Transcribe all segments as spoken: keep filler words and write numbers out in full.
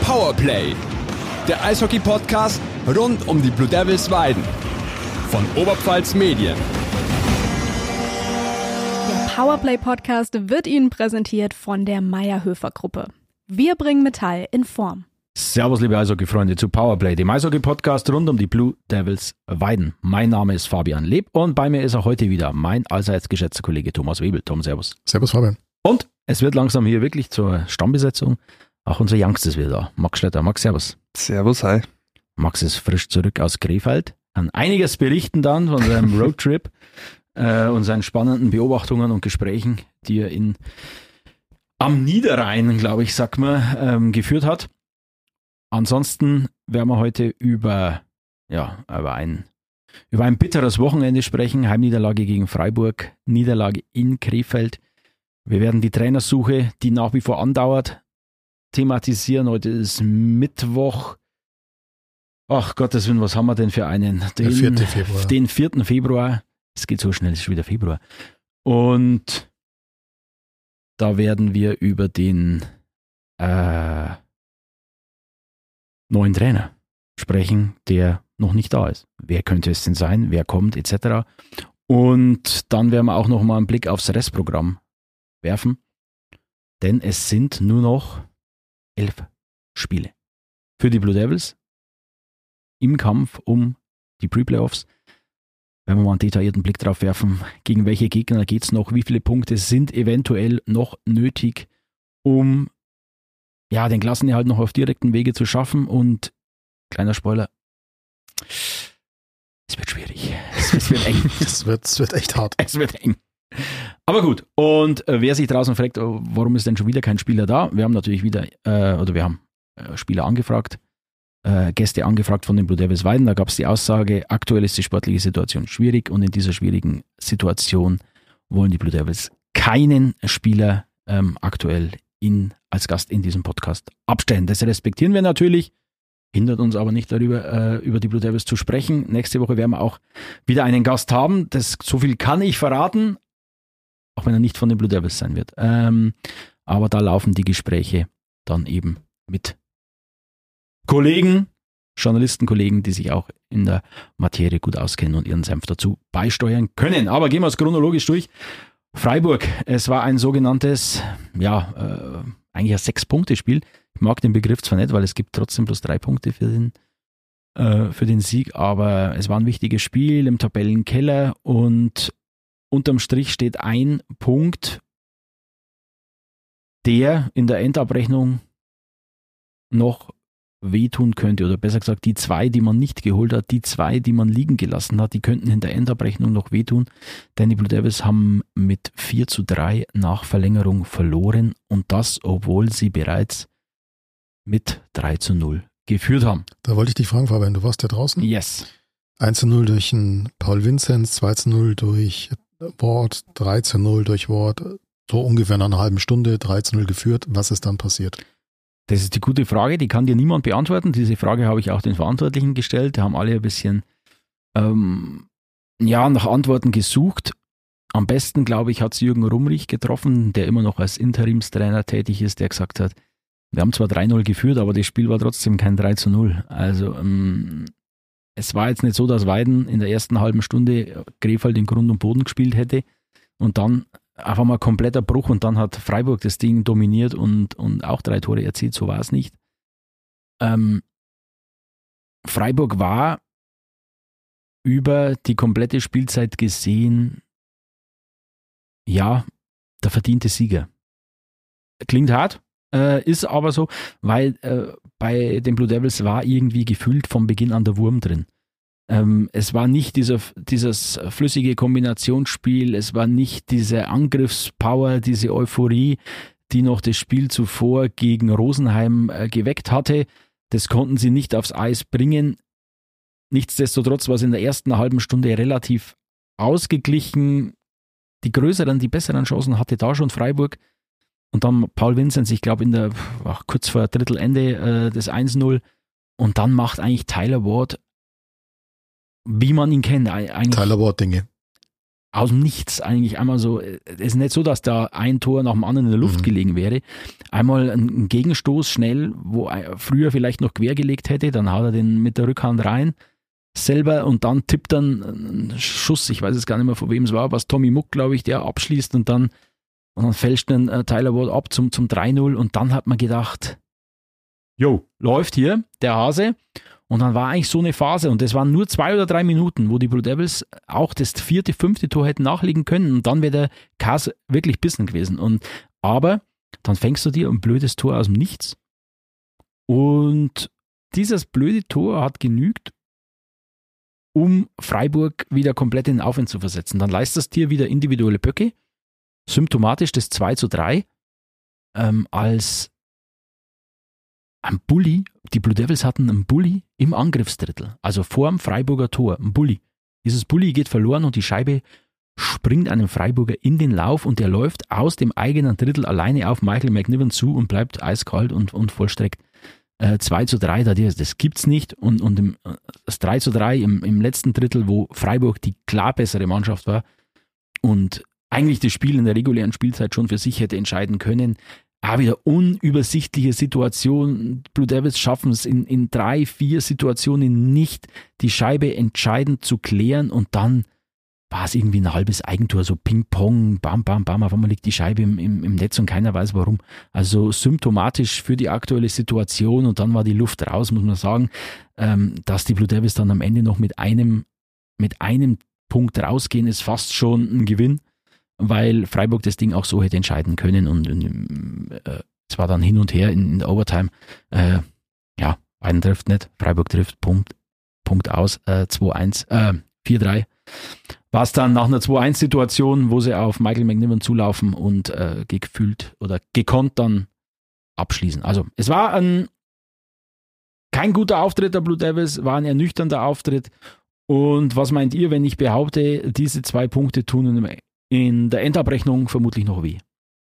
Powerplay, der Eishockey-Podcast rund um die Blue Devils Weiden von Oberpfalz Medien. Der Powerplay-Podcast wird Ihnen präsentiert von der Mayr-Höfer-Gruppe. Wir bringen Metall in Form. Servus, liebe Eishockey-Freunde, zu Powerplay, dem Eishockey-Podcast rund um die Blue Devils Weiden. Mein Name ist Fabian Leb und bei mir ist auch heute wieder mein allseits geschätzter Kollege Thomas Webel. Tom, servus. Servus, Fabian. Und es wird langsam hier wirklich zur Stammbesetzung. Auch unser Youngster ist wieder da. Max Schletter. Max, servus. Servus, hi. Max ist frisch zurück aus Krefeld. Kann einiges berichten dann von seinem Roadtrip äh, und seinen spannenden Beobachtungen und Gesprächen, die er in am Niederrhein, glaube ich, sagt man, ähm, geführt hat. Ansonsten werden wir heute über, ja, über ein, über ein bitteres Wochenende sprechen. Heimniederlage gegen Freiburg, Niederlage in Krefeld. Wir werden die Trainersuche, die nach wie vor andauert, thematisieren. Heute ist Mittwoch. Ach Gottes Willen, was haben wir denn für einen? Den, Der vierte Februar. Den vierten Februar. Es geht so schnell, es ist schon wieder Februar. Und da werden wir über den äh, neuen Trainer sprechen, der noch nicht da ist. Wer könnte es denn sein? Wer kommt? Etc. Und dann werden wir auch noch mal einen Blick aufs Restprogramm werfen, denn es sind nur noch elf Spiele für die Blue Devils im Kampf um die Pre-Playoffs. Wenn wir mal einen detaillierten Blick drauf werfen, gegen welche Gegner geht es noch, wie viele Punkte sind eventuell noch nötig, um ja, den Klassenerhalt noch auf direkten Wege zu schaffen. Und kleiner Spoiler, es wird schwierig. Es wird eng. Es wird, es wird echt hart. Es wird eng. Aber gut, und äh, wer sich draußen fragt, warum ist denn schon wieder kein Spieler da? Wir haben natürlich wieder, äh, oder wir haben äh, Spieler angefragt, äh, Gäste angefragt von den Blue Devils Weiden. Da gab es die Aussage, aktuell ist die sportliche Situation schwierig und in dieser schwierigen Situation wollen die Blue Devils keinen Spieler ähm, aktuell in, als Gast in diesem Podcast abstellen. Das respektieren wir natürlich, hindert uns aber nicht darüber, äh, über die Blue Devils zu sprechen. Nächste Woche werden wir auch wieder einen Gast haben. Das, so viel kann ich verraten, auch wenn er nicht von den Blue Devils sein wird. Ähm, aber da laufen die Gespräche dann eben mit Kollegen, Journalistenkollegen, die sich auch in der Materie gut auskennen und ihren Senf dazu beisteuern können. Aber gehen wir es chronologisch durch. Freiburg, es war ein sogenanntes, ja, äh, eigentlich ein Sechs-Punkte-Spiel. Ich mag den Begriff zwar nicht, weil es gibt trotzdem bloß drei Punkte für den, äh, für den Sieg, aber es war ein wichtiges Spiel im Tabellenkeller und unterm Strich steht ein Punkt, der in der Endabrechnung noch wehtun könnte, oder besser gesagt, die zwei, die man nicht geholt hat, die zwei, die man liegen gelassen hat, die könnten in der Endabrechnung noch wehtun, denn die Blue Devils haben mit vier zu drei nach Verlängerung verloren und das, obwohl sie bereits mit drei zu null geführt haben. Da wollte ich dich fragen, Fabian, du warst ja draußen? Yes. eins zu null durch einen Paul Vinzenz, zwei zu null durch Ward, drei zu null durch Ward, so ungefähr nach einer halben Stunde, drei zu null geführt. Was ist dann passiert? Das ist die gute Frage, die kann dir niemand beantworten. Diese Frage habe ich auch den Verantwortlichen gestellt. Die haben alle ein bisschen ähm, ja, nach Antworten gesucht. Am besten, glaube ich, hat es Jürgen Rumrich getroffen, der immer noch als Interimstrainer tätig ist, der gesagt hat, wir haben zwar drei null geführt, aber das Spiel war trotzdem kein drei zu null. Also ähm, es war jetzt nicht so, dass Weiden in der ersten halben Stunde Krefeld in Grund und Boden gespielt hätte und dann einfach mal kompletter Bruch und dann hat Freiburg das Ding dominiert und, und auch drei Tore erzielt, so war es nicht. Ähm, Freiburg war über die komplette Spielzeit gesehen, ja, der verdiente Sieger. Klingt hart, äh, ist aber so, weil äh, bei den Blue Devils war irgendwie gefühlt von Beginn an der Wurm drin. Ähm, es war nicht dieser, dieses flüssige Kombinationsspiel, es war nicht diese Angriffspower, diese Euphorie, die noch das Spiel zuvor gegen Rosenheim äh, geweckt hatte. Das konnten sie nicht aufs Eis bringen. Nichtsdestotrotz war es in der ersten halben Stunde relativ ausgeglichen. Die größeren, die besseren Chancen hatte da schon Freiburg. Und dann Paul Vinzenz, ich glaube in der ach, kurz vor Drittelende äh, des eins null. Und dann macht eigentlich Tyler Ward, wie man ihn kennt, eigentlich Tyler Ward Dinge. aus dem Nichts eigentlich einmal so, es ist nicht so, dass da ein Tor nach dem anderen in der Luft mhm. gelegen wäre. Einmal ein Gegenstoß schnell, wo er früher vielleicht noch quergelegt hätte, dann haut er den mit der Rückhand rein selber und dann tippt dann ein Schuss, ich weiß jetzt gar nicht mehr, von wem es war, was Tommy Muck, glaube ich, der abschließt und dann, und dann fälscht dann äh, Tyler Ward ab zum, zum drei null und dann hat man gedacht, jo, läuft hier der Hase. Und dann war eigentlich so eine Phase und das waren nur zwei oder drei Minuten, wo die Blue Devils auch das vierte, fünfte Tor hätten nachlegen können und dann wäre der Kass wirklich bissen gewesen. Und, aber dann fängst du dir ein blödes Tor aus dem Nichts und dieses blöde Tor hat genügt, um Freiburg wieder komplett in den Aufwind zu versetzen. Dann leistest du dir wieder individuelle Böcke, symptomatisch das zwei zu drei, ähm, als ein Bulli, die Blue Devils hatten einen Bulli im Angriffsdrittel, also vor dem Freiburger Tor, ein Bulli. Dieses Bulli geht verloren und die Scheibe springt einem Freiburger in den Lauf und der läuft aus dem eigenen Drittel alleine auf Michael McNiven zu und bleibt eiskalt und, und vollstreckt. Äh, zwei zu drei, das gibt's nicht und, und im, das drei zu drei im, im letzten Drittel, wo Freiburg die klar bessere Mannschaft war und eigentlich das Spiel in der regulären Spielzeit schon für sich hätte entscheiden können, auch wieder unübersichtliche Situation. Blue Devils schaffen es in, in drei, vier Situationen nicht, die Scheibe entscheidend zu klären und dann war es irgendwie ein halbes Eigentor, so Ping-Pong, bam, bam, bam, auf einmal liegt die Scheibe im, im, im Netz und keiner weiß warum. Also symptomatisch für die aktuelle Situation und dann war die Luft raus, muss man sagen, ähm, dass die Blue Devils dann am Ende noch mit einem, mit einem Punkt rausgehen, ist fast schon ein Gewinn, weil Freiburg das Ding auch so hätte entscheiden können und, und äh, es war dann hin und her in, in der Overtime. Äh, ja, Bayern trifft nicht, Freiburg trifft, Punkt, Punkt aus, äh, zwei eins, äh, vier drei. War es dann nach einer zwei eins Situation, wo sie auf Michael McNiven zulaufen und äh, gefühlt oder gekonnt dann abschließen. Also es war ein kein guter Auftritt der Blue Devils, war ein ernüchternder Auftritt. Und was meint ihr, wenn ich behaupte, diese zwei Punkte tun in, in der Endabrechnung vermutlich noch weh?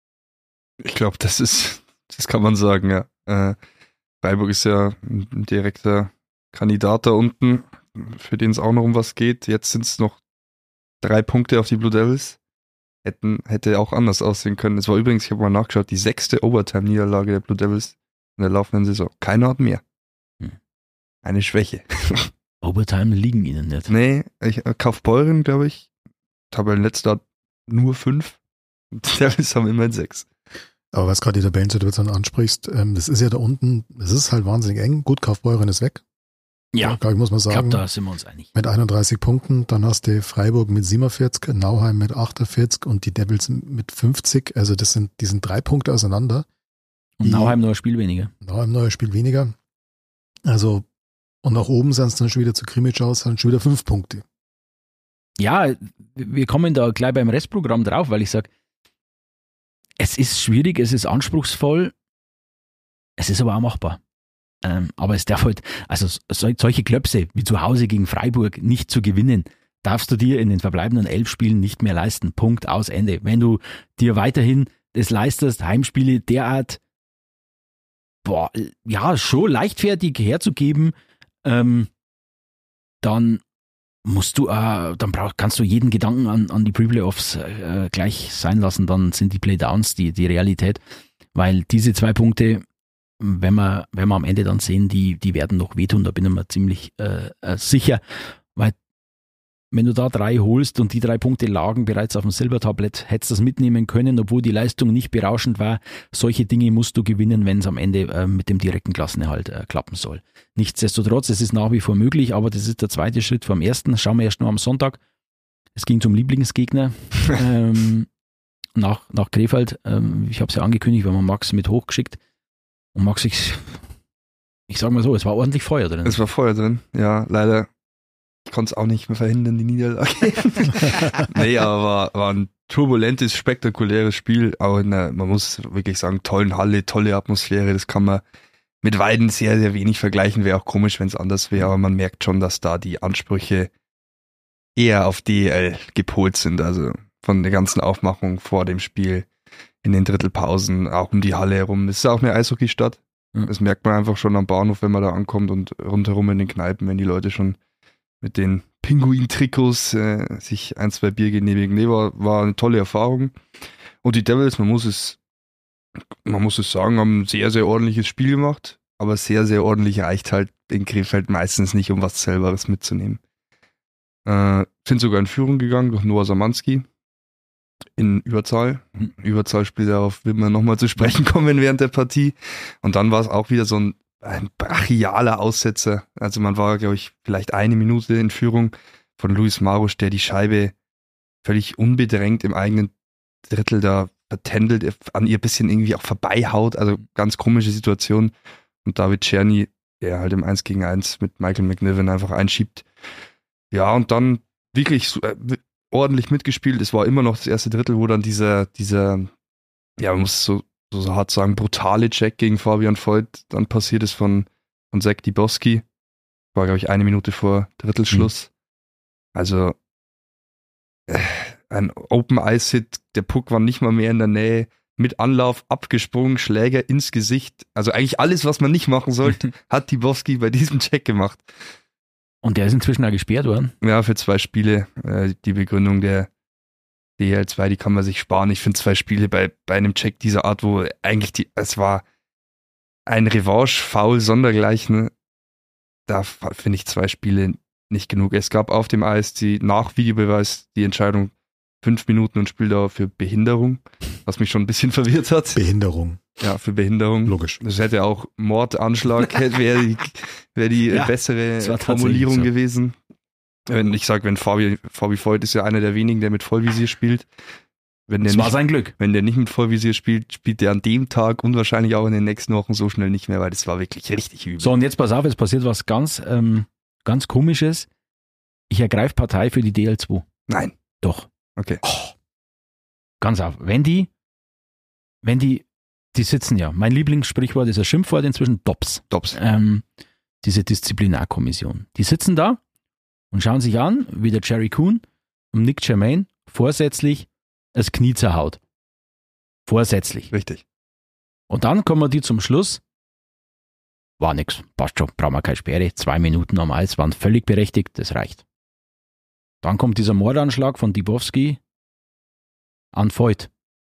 Ich glaube, das ist, das kann man sagen, ja. Äh, Freiburg ist ja ein direkter Kandidat da unten, für den es auch noch um was geht. Jetzt sind es noch drei Punkte auf die Blue Devils. Hätten, hätte auch anders aussehen können. Es war übrigens, ich habe mal nachgeschaut, die sechste Overtime-Niederlage der Blue Devils in der laufenden Saison. Keiner hat mehr. Hm. Eine Schwäche. Overtime liegen ihnen nicht. Nee, ich, Kaufbeuren, glaube ich, Tabellenletzter hat nur fünf. Die Devils haben immerhin sechs. Aber was gerade die Tabellensituation ansprichst, ähm, das ist ja da unten, es ist halt wahnsinnig eng. Gut, Kaufbeuren ist weg. Ja, glaube ich, muss man sagen. Ich glaube, da sind wir uns einig. Mit einunddreißig Punkten, dann hast du Freiburg mit siebenundvierzig, Nauheim mit achtundvierzig und die Devils mit fünfzig. Also das sind, die sind drei Punkte auseinander. Und Nauheim nur ein Spiel weniger. Nauheim nur ein Spiel weniger. Also, und nach oben sind es dann schon wieder zu Krimitschau, sind schon wieder fünf Punkte. Ja, wir kommen da gleich beim Restprogramm drauf, weil ich sage, es ist schwierig, es ist anspruchsvoll, es ist aber auch machbar. Ähm, aber es darf halt, also so, solche Klöpse wie zu Hause gegen Freiburg nicht zu gewinnen, darfst du dir in den verbleibenden elf Spielen nicht mehr leisten. Punkt, aus, Ende. Wenn du dir weiterhin das leistest, Heimspiele derart, boah, ja, schon leichtfertig herzugeben, ähm, dann musst du, äh, dann brauch, kannst du jeden Gedanken an, an die Pre-Playoffs äh, gleich sein lassen, dann sind die Playdowns die, die Realität, weil diese zwei Punkte, wenn wir, wenn wir am Ende dann sehen, die, die werden noch wehtun, da bin ich mir ziemlich äh, äh, sicher, weil wenn du da drei holst und die drei Punkte lagen bereits auf dem Silbertablett, hättest du das mitnehmen können, obwohl die Leistung nicht berauschend war. Solche Dinge musst du gewinnen, wenn es am Ende äh, mit dem direkten Klassenerhalt äh, klappen soll. Nichtsdestotrotz, es ist nach wie vor möglich, aber das ist der zweite Schritt vom ersten. Schauen wir erst nur am Sonntag. Es ging zum Lieblingsgegner ähm, nach, nach Krefeld. Ähm, ich habe es ja angekündigt, wir haben Max mit hochgeschickt. Und Max, ich, ich sag mal so, es war ordentlich Feuer drin. Es war Feuer drin, ja, leider. Ich konnte es auch nicht mehr verhindern, die Niederlage. Nee, aber war, war ein turbulentes, spektakuläres Spiel. Auch in einer, man muss wirklich sagen, tollen Halle, tolle Atmosphäre. Das kann man mit Weiden sehr, sehr wenig vergleichen. Wäre auch komisch, wenn es anders wäre. Aber man merkt schon, dass da die Ansprüche eher auf D L gepolt sind. Also von der ganzen Aufmachung vor dem Spiel, in den Drittelpausen, auch um die Halle herum. Es ist auch eine Eishockeystadt. Mhm. Das merkt man einfach schon am Bahnhof, wenn man da ankommt und rundherum in den Kneipen, wenn die Leute schon mit den Pinguin-Trikots äh, sich ein, zwei Bier genehmigen. Nee, war, war eine tolle Erfahrung. Und die Devils, man muss es, man muss es sagen, haben ein sehr, sehr ordentliches Spiel gemacht, aber sehr, sehr ordentlich reicht halt in Krefeld meistens nicht, um was Selberes mitzunehmen. Äh, sind sogar in Führung gegangen durch Noah Samanski in Überzahl. Mhm. Überzahlspiel, darauf will man nochmal zu sprechen kommen während der Partie. Und dann war es auch wieder so ein, ein brachialer Aussetzer. Also man war, glaube ich, vielleicht eine Minute in Führung von Luis Marusch, der die Scheibe völlig unbedrängt im eigenen Drittel da vertändelt, an ihr ein bisschen irgendwie auch vorbeihaut. Also ganz komische Situation. Und David Czerny, der halt im eins gegen eins mit Michael McNiven einfach einschiebt. Ja, und dann wirklich so, äh, ordentlich mitgespielt. Es war immer noch das erste Drittel, wo dann dieser, dieser, ja, man muss so, so hart sagen, brutale Check gegen Fabian Voigt dann passiert ist von, von Zach Dibowski. War, glaube ich, eine Minute vor Drittelschluss. Mhm. Also äh, ein Open-Ice-Hit, der Puck war nicht mal mehr in der Nähe, mit Anlauf, abgesprungen, Schläger ins Gesicht. Also eigentlich alles, was man nicht machen sollte, hat Dibowski bei diesem Check gemacht. Und der ist inzwischen auch gesperrt worden? Ja, für zwei Spiele. Äh, die Begründung der D L zwei, die kann man sich sparen. Ich finde zwei Spiele bei, bei einem Check dieser Art, wo eigentlich die, es war ein Revanche-Foul sondergleichen. Da finde ich zwei Spiele nicht genug. Es gab auf dem Eis die nach Videobeweis die Entscheidung fünf Minuten und Spieldauer für Behinderung, was mich schon ein bisschen verwirrt hat. Behinderung. Ja, für Behinderung. Logisch. Das hätte auch Mordanschlag, wäre die, wär die ja, bessere Formulierung so gewesen. Wenn ich sage, wenn Fabi, Fabi Voigt ist ja einer der wenigen, der mit Vollvisier spielt. Wenn der das nicht, war sein Glück. Wenn der nicht mit Vollvisier spielt, spielt der an dem Tag und wahrscheinlich auch in den nächsten Wochen so schnell nicht mehr, weil das war wirklich richtig übel. So, und jetzt pass auf, es passiert was ganz, ähm, ganz Komisches. Ich ergreife Partei für die D L zwei. Nein. Doch. Okay. Oh. Ganz auf. Wenn die, wenn die, die sitzen ja, mein Lieblingssprichwort ist ein Schimpfwort inzwischen, Dops. Dops. Ähm, diese Disziplinarkommission. Die sitzen da und schauen sich an, wie der Jerry Kuhn und Nick Germain vorsätzlich das Knie zerhaut. Vorsätzlich. Richtig. Und dann kommen die zum Schluss, war nix, passt schon, brauchen wir keine Sperre, zwei Minuten am Eis waren völlig berechtigt, das reicht. Dann kommt dieser Mordanschlag von Dibowski an Voigt.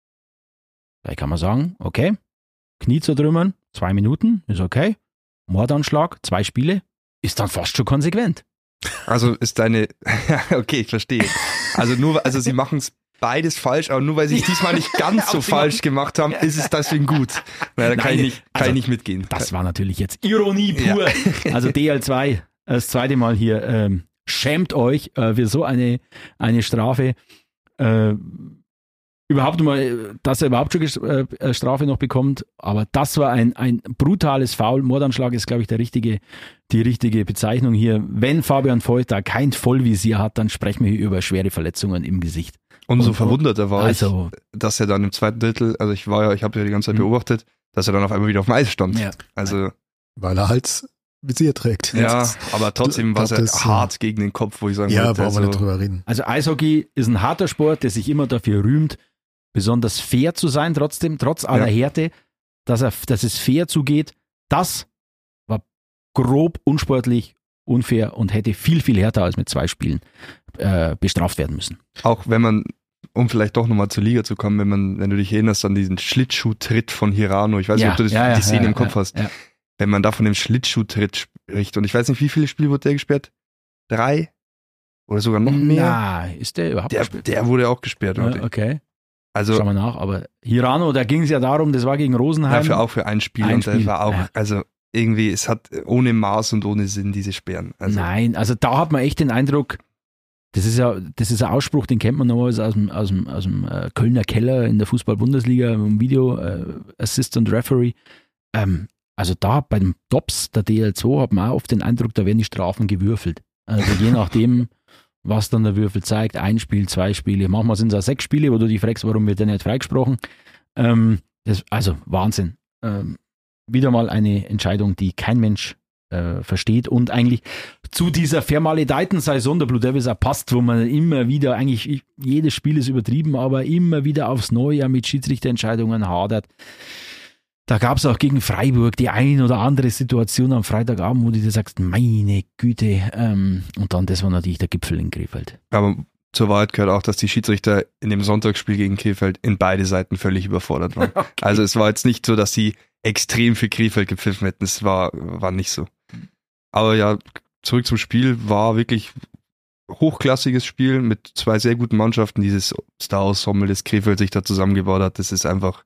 Da kann man sagen, okay, Knie zertrümmern, zwei Minuten, ist okay. Mordanschlag, zwei Spiele, ist dann fast schon konsequent. Also ist deine, okay, ich verstehe. Also nur, also sie machen es beides falsch, aber nur weil sie es diesmal nicht ganz so falsch gemacht haben, ist es deswegen gut. Na, da kann, Nein, ich, nicht, kann also, ich nicht mitgehen. Das war natürlich jetzt Ironie pur. Ja. Also D L zwei, das zweite Mal hier, ähm, schämt euch äh, für so eine, eine Strafe. Äh, überhaupt mal, dass er überhaupt schon äh, Strafe noch bekommt, aber das war ein, ein brutales Foul. Mordanschlag ist, glaube ich, der richtige, die richtige Bezeichnung hier. Wenn Fabian Voigt da kein Vollvisier hat, dann sprechen wir hier über schwere Verletzungen im Gesicht. Umso verwunderter war also, ich, dass er dann im zweiten Drittel, also ich war ja, ich habe ja die ganze Zeit beobachtet, dass er dann auf einmal wieder auf dem Eis stand. Ja. Also, weil er halt Visier trägt. Ja, aber trotzdem war es ja hart gegen den Kopf, wo ich sagen ja, wollte. Ja, brauchen wir nicht drüber reden. Also Eishockey ist ein harter Sport, der sich immer dafür rühmt, besonders fair zu sein, trotzdem, trotz aller ja. Härte, dass, er, dass es fair zugeht. Das war grob, unsportlich, unfair und hätte viel, viel härter als mit zwei Spielen äh, bestraft werden müssen. Auch wenn man, um vielleicht doch nochmal zur Liga zu kommen, wenn man, wenn du dich erinnerst an diesen Schlittschuhtritt von Hirano, ich weiß ja, nicht, ob du das, ja, ja, die Szene ja, im Kopf ja, hast, ja. wenn man da von dem Schlittschuhtritt spricht, und ich weiß nicht, wie viele Spiele wurde der gesperrt? Drei? Oder sogar noch mehr? Na, ist der überhaupt der, gesperrt? Der wurde auch gesperrt. Ja, okay. Also, schauen wir nach, aber Hirano, da ging es ja darum, das war gegen Rosenheim. Ja, für auch für ein Spiel ein und Spiel. das war auch, ja. also irgendwie, es hat ohne Maß und ohne Sinn diese Sperren. Also, Nein, also da hat man echt den Eindruck, das ist ja, das ist ein Ausspruch, den kennt man normalerweise aus dem, aus dem, aus dem äh, Kölner Keller in der Fußball-Bundesliga, im Video äh, Assistant Referee. Ähm, also da bei den Tops der D L zwei hat man auch oft den Eindruck, da werden die Strafen gewürfelt. Also je nachdem, was dann der Würfel zeigt, ein Spiel, zwei Spiele, manchmal sind es auch sechs Spiele, wo du dich fragst, warum wird der nicht freigesprochen. Ähm, das, also Wahnsinn. Ähm, wieder mal eine Entscheidung, die kein Mensch äh, versteht und eigentlich zu dieser vermaledeiten Saison der Blue Devils auch passt, wo man immer wieder, eigentlich jedes Spiel ist übertrieben, aber immer wieder aufs Neue mit Schiedsrichterentscheidungen hadert. da gab es auch gegen Freiburg die ein oder andere Situation am Freitagabend, wo du dir sagst, meine Güte, ähm, und dann, das war natürlich der Gipfel in Krefeld. Aber zur Wahrheit gehört auch, dass die Schiedsrichter in dem Sonntagsspiel gegen Krefeld in beide Seiten völlig überfordert waren. Okay. Also es war jetzt nicht so, dass sie extrem für Krefeld gepfiffen hätten, es war, war nicht so. Aber ja, zurück zum Spiel, war wirklich hochklassiges Spiel mit zwei sehr guten Mannschaften, dieses Star-Ensemble, das Krefeld sich da zusammengebaut hat, das ist einfach,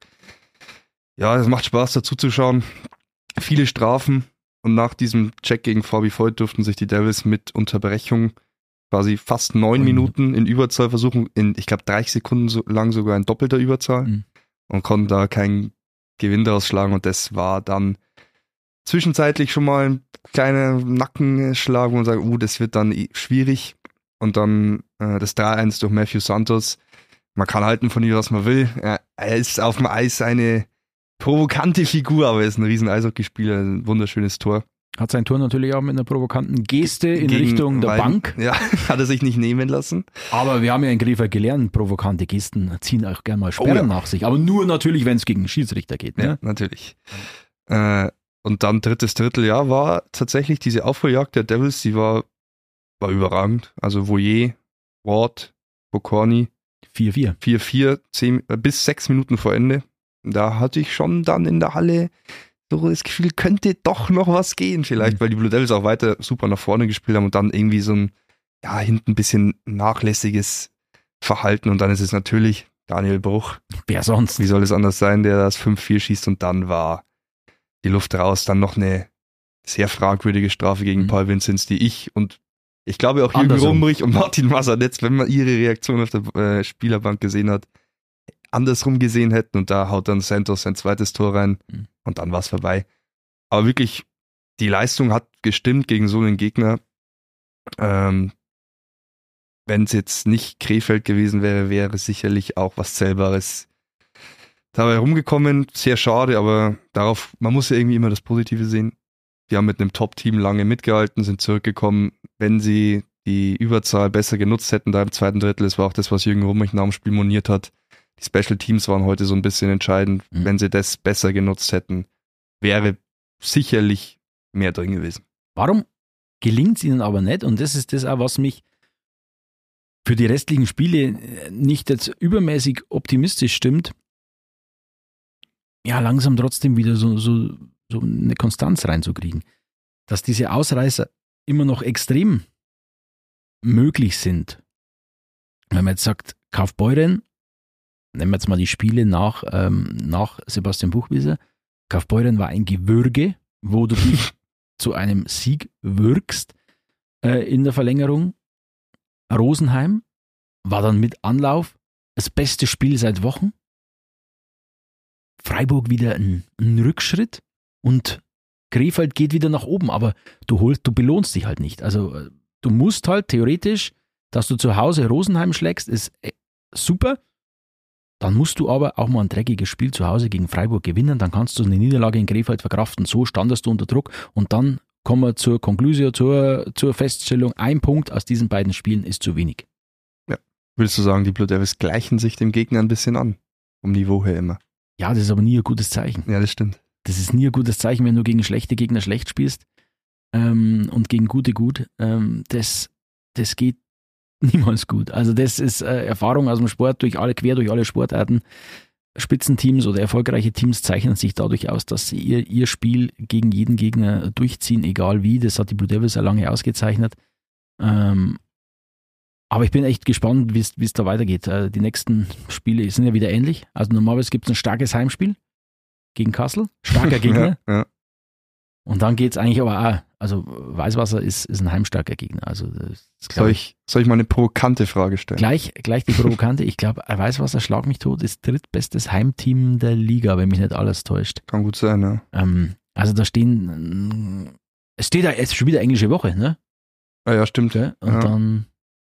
ja, es macht Spaß dazu zu schauen. Viele Strafen und nach diesem Check gegen VfB Voigt durften sich die Devils mit Unterbrechung quasi fast neun mhm. Minuten in Überzahl versuchen, in, ich glaube, dreißig Sekunden so lang sogar in doppelter Überzahl mhm. und konnten da keinen Gewinn daraus schlagen und das war dann zwischenzeitlich schon mal ein kleiner Nackenschlag, wo man sagt, uh, das wird dann schwierig. Und dann äh, das drei eins durch Matthew Santos. Man kann halten von ihm, was man will. Er, er ist auf dem Eis eine provokante Figur, aber er ist ein riesen Eishockeyspieler, ein wunderschönes Tor. Hat sein Tor natürlich auch mit einer provokanten Geste in Gegen Richtung der Weiden. Bank. Ja, hat er sich nicht nehmen lassen. Aber wir haben ja in Krefeld gelernt, provokante Gesten ziehen auch gerne mal Sperren oh, ja. nach sich. Aber nur natürlich, wenn es gegen Schiedsrichter geht. Ne? Ja, natürlich. Äh, und dann drittes Dritteljahr war tatsächlich diese Aufholjagd der Devils, die war war überragend. Also Voyer, Ward, Bokorny. vier vier. vier vier, zehn, bis sechs Minuten vor Ende. Da hatte ich schon dann in der Halle so das Gefühl, könnte doch noch was gehen vielleicht, mhm. weil die Blue Devils auch weiter super nach vorne gespielt haben und dann irgendwie so ein, ja, hinten ein bisschen nachlässiges Verhalten und dann ist es natürlich Daniel Bruch. Wer sonst? Wie soll es anders sein, der das fünf vier schießt und dann war die Luft raus. Dann noch eine sehr fragwürdige Strafe gegen mhm. Paul Vinzenz, die ich und ich glaube auch Jürgen Rumrich und Martin Massanetz, wenn man ihre Reaktion auf der äh, Spielerbank gesehen hat, andersrum gesehen hätten und da haut dann Santos sein zweites Tor rein mhm. und dann war es vorbei. Aber wirklich, die Leistung hat gestimmt gegen so einen Gegner. Ähm, wenn es jetzt nicht Krefeld gewesen wäre, wäre es sicherlich auch was Zählbares dabei rumgekommen. Sehr schade, aber darauf, man muss ja irgendwie immer das Positive sehen. Die haben mit einem Top-Team lange mitgehalten, sind zurückgekommen. Wenn sie die Überzahl besser genutzt hätten da im zweiten Drittel, das war auch das, was Jürgen Rumrich nach dem Spiel moniert hat. Die Special Teams waren heute so ein bisschen entscheidend. Mhm. Wenn sie das besser genutzt hätten, wäre sicherlich mehr drin gewesen. Warum gelingt es ihnen aber nicht? Und das ist das auch, was mich für die restlichen Spiele nicht jetzt übermäßig optimistisch stimmt. Ja, langsam trotzdem wieder so, so so eine Konstanz reinzukriegen. Dass diese Ausreißer immer noch extrem möglich sind. Wenn man jetzt sagt, Kaufbeuren, nehmen wir jetzt mal die Spiele nach, ähm, nach Sebastian Buchwieser, Kaufbeuren war ein Gewürge, wo du dich zu einem Sieg würgst äh, in der Verlängerung. Rosenheim war dann mit Anlauf das beste Spiel seit Wochen. Freiburg wieder ein, ein Rückschritt. Und Krefeld geht wieder nach oben, aber du holst, du belohnst dich halt nicht. Also du musst halt theoretisch, dass du zu Hause Rosenheim schlägst, ist super. Dann musst du aber auch mal ein dreckiges Spiel zu Hause gegen Freiburg gewinnen, dann kannst du eine Niederlage in Krefeld verkraften. So standest du unter Druck und dann kommen wir zur Konklusion, zur, zur Feststellung, ein Punkt aus diesen beiden Spielen ist zu wenig. Ja, würdest du sagen, die Blue Devils gleichen sich dem Gegner ein bisschen an, vom Niveau her immer? Ja, das ist aber nie ein gutes Zeichen. Ja, das stimmt. Das ist nie ein gutes Zeichen, wenn du gegen schlechte Gegner schlecht spielst ähm, und gegen gute gut. Ähm, das, das geht niemals gut. Also das ist äh, Erfahrung aus dem Sport, durch alle, quer durch alle Sportarten. Spitzenteams oder erfolgreiche Teams zeichnen sich dadurch aus, dass sie ihr, ihr Spiel gegen jeden Gegner durchziehen, egal wie. Das hat die Blue Devils ja lange ausgezeichnet. Ähm, aber ich bin echt gespannt, wie es da weitergeht. Äh, die nächsten Spiele sind ja wieder ähnlich. Also normalerweise gibt es ein starkes Heimspiel gegen Kassel, starker Gegner. ja, ja. Und dann geht es eigentlich aber auch, also Weißwasser ist, ist ein heimstarker Gegner. Also das soll, ich, soll ich mal eine provokante Frage stellen? Gleich, gleich die provokante. Ich glaube, Weißwasser, schlag mich tot, ist drittbestes Heimteam der Liga, wenn mich nicht alles täuscht. Kann gut sein, ja. Ähm, also da stehen, es steht da, es ist schon wieder englische Woche, ne? Ah, ja, stimmt. Ja, und ja. dann,